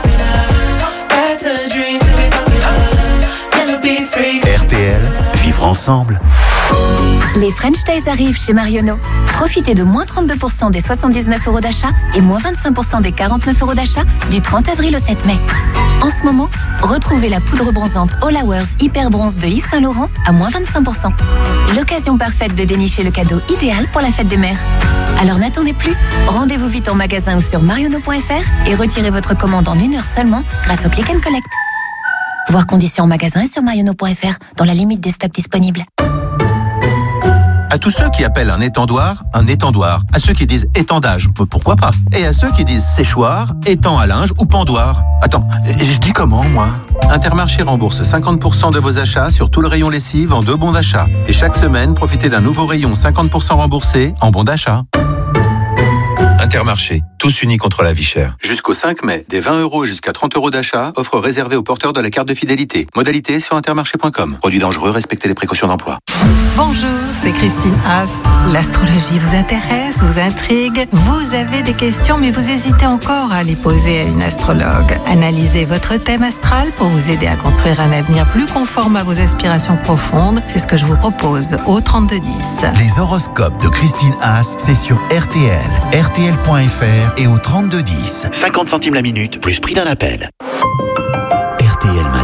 S11: R T L, vivre ensemble.
S23: Les French Days arrivent chez Marionneau. Profitez de moins trente-deux pour cent des soixante-dix-neuf euros d'achat et moins vingt-cinq pour cent des quarante-neuf euros d'achat du trente avril au sept mai. En ce moment, retrouvez la poudre bronzante All Hours Hyper Bronze de Yves Saint Laurent à moins vingt-cinq pour cent. L'occasion parfaite de dénicher le cadeau idéal pour la fête des mères. Alors n'attendez plus, rendez-vous vite en magasin ou sur marionneau point f r et retirez votre commande en une heure seulement grâce au Click and Collect. Voir conditions en magasin et sur marionneau point f r dans la limite des stocks disponibles.
S11: À tous ceux qui appellent un étendoir, un étendoir. À ceux qui disent étendage, pourquoi pas. Et à ceux qui disent séchoir, étang à linge ou pendoir. Attends, je dis comment, moi ? Intermarché rembourse cinquante pour cent de vos achats sur tout le rayon lessive en deux bons d'achat. Et chaque semaine, profitez d'un nouveau rayon cinquante pour cent remboursé en bons d'achat. Intermarché, tous unis contre la vie chère. Jusqu'au cinq mai, des vingt euros jusqu'à trente euros d'achat, offre réservée aux porteurs de la carte de fidélité. Modalité sur intermarché point com. Produit dangereux, respectez les précautions d'emploi.
S12: Bonjour, c'est Christine Haas. L'astrologie vous intéresse, vous intrigue. Vous avez des questions, mais vous hésitez encore à les poser à une astrologue. Analysez votre thème astral pour vous aider à construire un avenir plus conforme à vos aspirations profondes. C'est ce que je vous propose au trente-deux dix.
S11: Les horoscopes de Christine Haas, c'est sur R T L, R T L point F R et au trente-deux dix. cinquante centimes la minute, plus prix d'un appel. R T L Matin.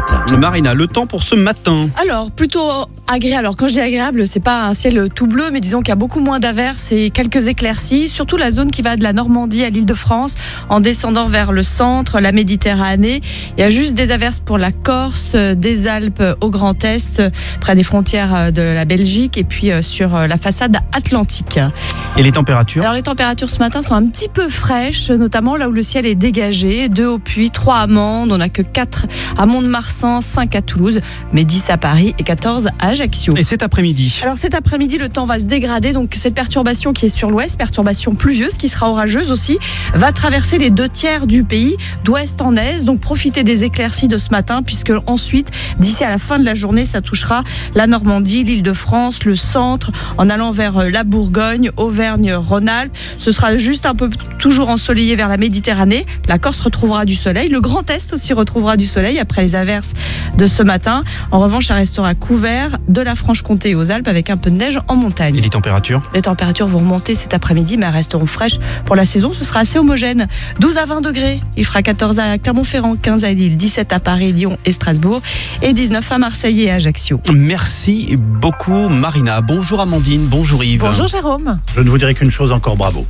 S16: matin.
S1: Marina, le temps pour ce matin.
S2: Alors, plutôt agréable. Alors, quand je dis agréable, c'est pas un ciel tout bleu, mais disons qu'il y a beaucoup moins d'averses et quelques éclaircies. Surtout la zone qui va de la Normandie à l'Île-de-France, en descendant vers le centre, la Méditerranée. Il y a juste des averses pour la Corse, des Alpes au Grand Est, près des frontières de la Belgique, et puis sur la façade atlantique.
S1: Et les températures ?
S2: Alors, les températures ce matin sont un petit peu fraîches, notamment là où le ciel est dégagé. deux au Puy, trois à Mende, on n'a que quatre à Mont-de-Marsan, cinq à Toulouse, mais dix à Paris et quatorze à Ajaccio.
S1: Et cet après-midi ?
S2: Alors cet après-midi, le temps va se dégrader. Donc cette perturbation qui est sur l'ouest, perturbation pluvieuse qui sera orageuse aussi, va traverser les deux tiers du pays, d'ouest en est. Donc profitez des éclaircies de ce matin, puisque ensuite, d'ici à la fin de la journée, ça touchera la Normandie, l'Île-de-France, le centre, en allant vers la Bourgogne, Auvergne-Rhône-Alpes. Ce sera juste un peu toujours ensoleillé vers la Méditerranée. La Corse retrouvera du soleil. Le Grand Est aussi retrouvera du soleil après les averses de ce matin. En revanche, ça restera couvert de la Franche-Comté aux Alpes avec un peu de neige en montagne.
S1: Et les températures ?
S2: Les températures vont remonter cet après-midi, mais elles resteront fraîches pour la saison. Ce sera assez homogène. douze à vingt degrés. Il fera quatorze à Clermont-Ferrand, quinze à Lille, dix-sept à Paris, Lyon et Strasbourg et dix-neuf à Marseille et Ajaccio.
S1: Merci beaucoup Marina. Bonjour Amandine, bonjour Yves.
S2: Bonjour Jérôme.
S5: Je ne vous dirai qu'une chose, encore bravo.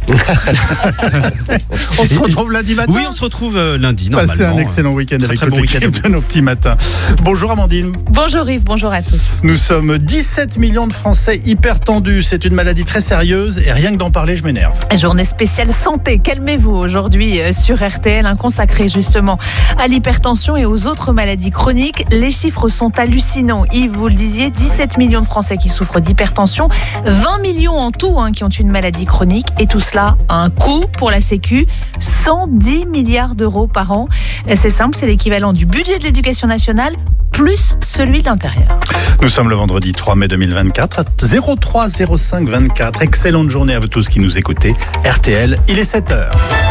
S5: On se retrouve lundi matin.
S1: Oui, on se retrouve lundi normalement.
S5: Passez un excellent week-end
S1: très,
S5: avec
S1: très
S5: toute
S1: bon
S5: l'équipe
S1: week-end
S5: de nos petits matins. Bonjour Amandine.
S2: Bonjour Yves, bonjour à tous.
S5: Nous sommes dix-sept millions de Français hyper tendus. C'est une maladie très sérieuse et rien que d'en parler, je m'énerve.
S10: Journée spéciale santé, calmez-vous aujourd'hui sur R T L, hein, consacrée justement à l'hypertension et aux autres maladies chroniques. Les chiffres sont hallucinants. Yves, vous le disiez, dix-sept millions de Français qui souffrent d'hypertension, vingt millions en tout hein, qui ont une maladie chronique, et tout cela a un coût pour la Sécu, cent dix milliards d'euros par an. C'est simple, c'est l'équivalent du budget de l'éducation nationale plus celui de l'intérieur.
S5: Nous sommes le vendredi trois mai deux mille vingt-quatre, zéro trois zéro cinq vingt-quatre. Excellente journée à vous tous qui nous écoutez. R T L, il est sept heures.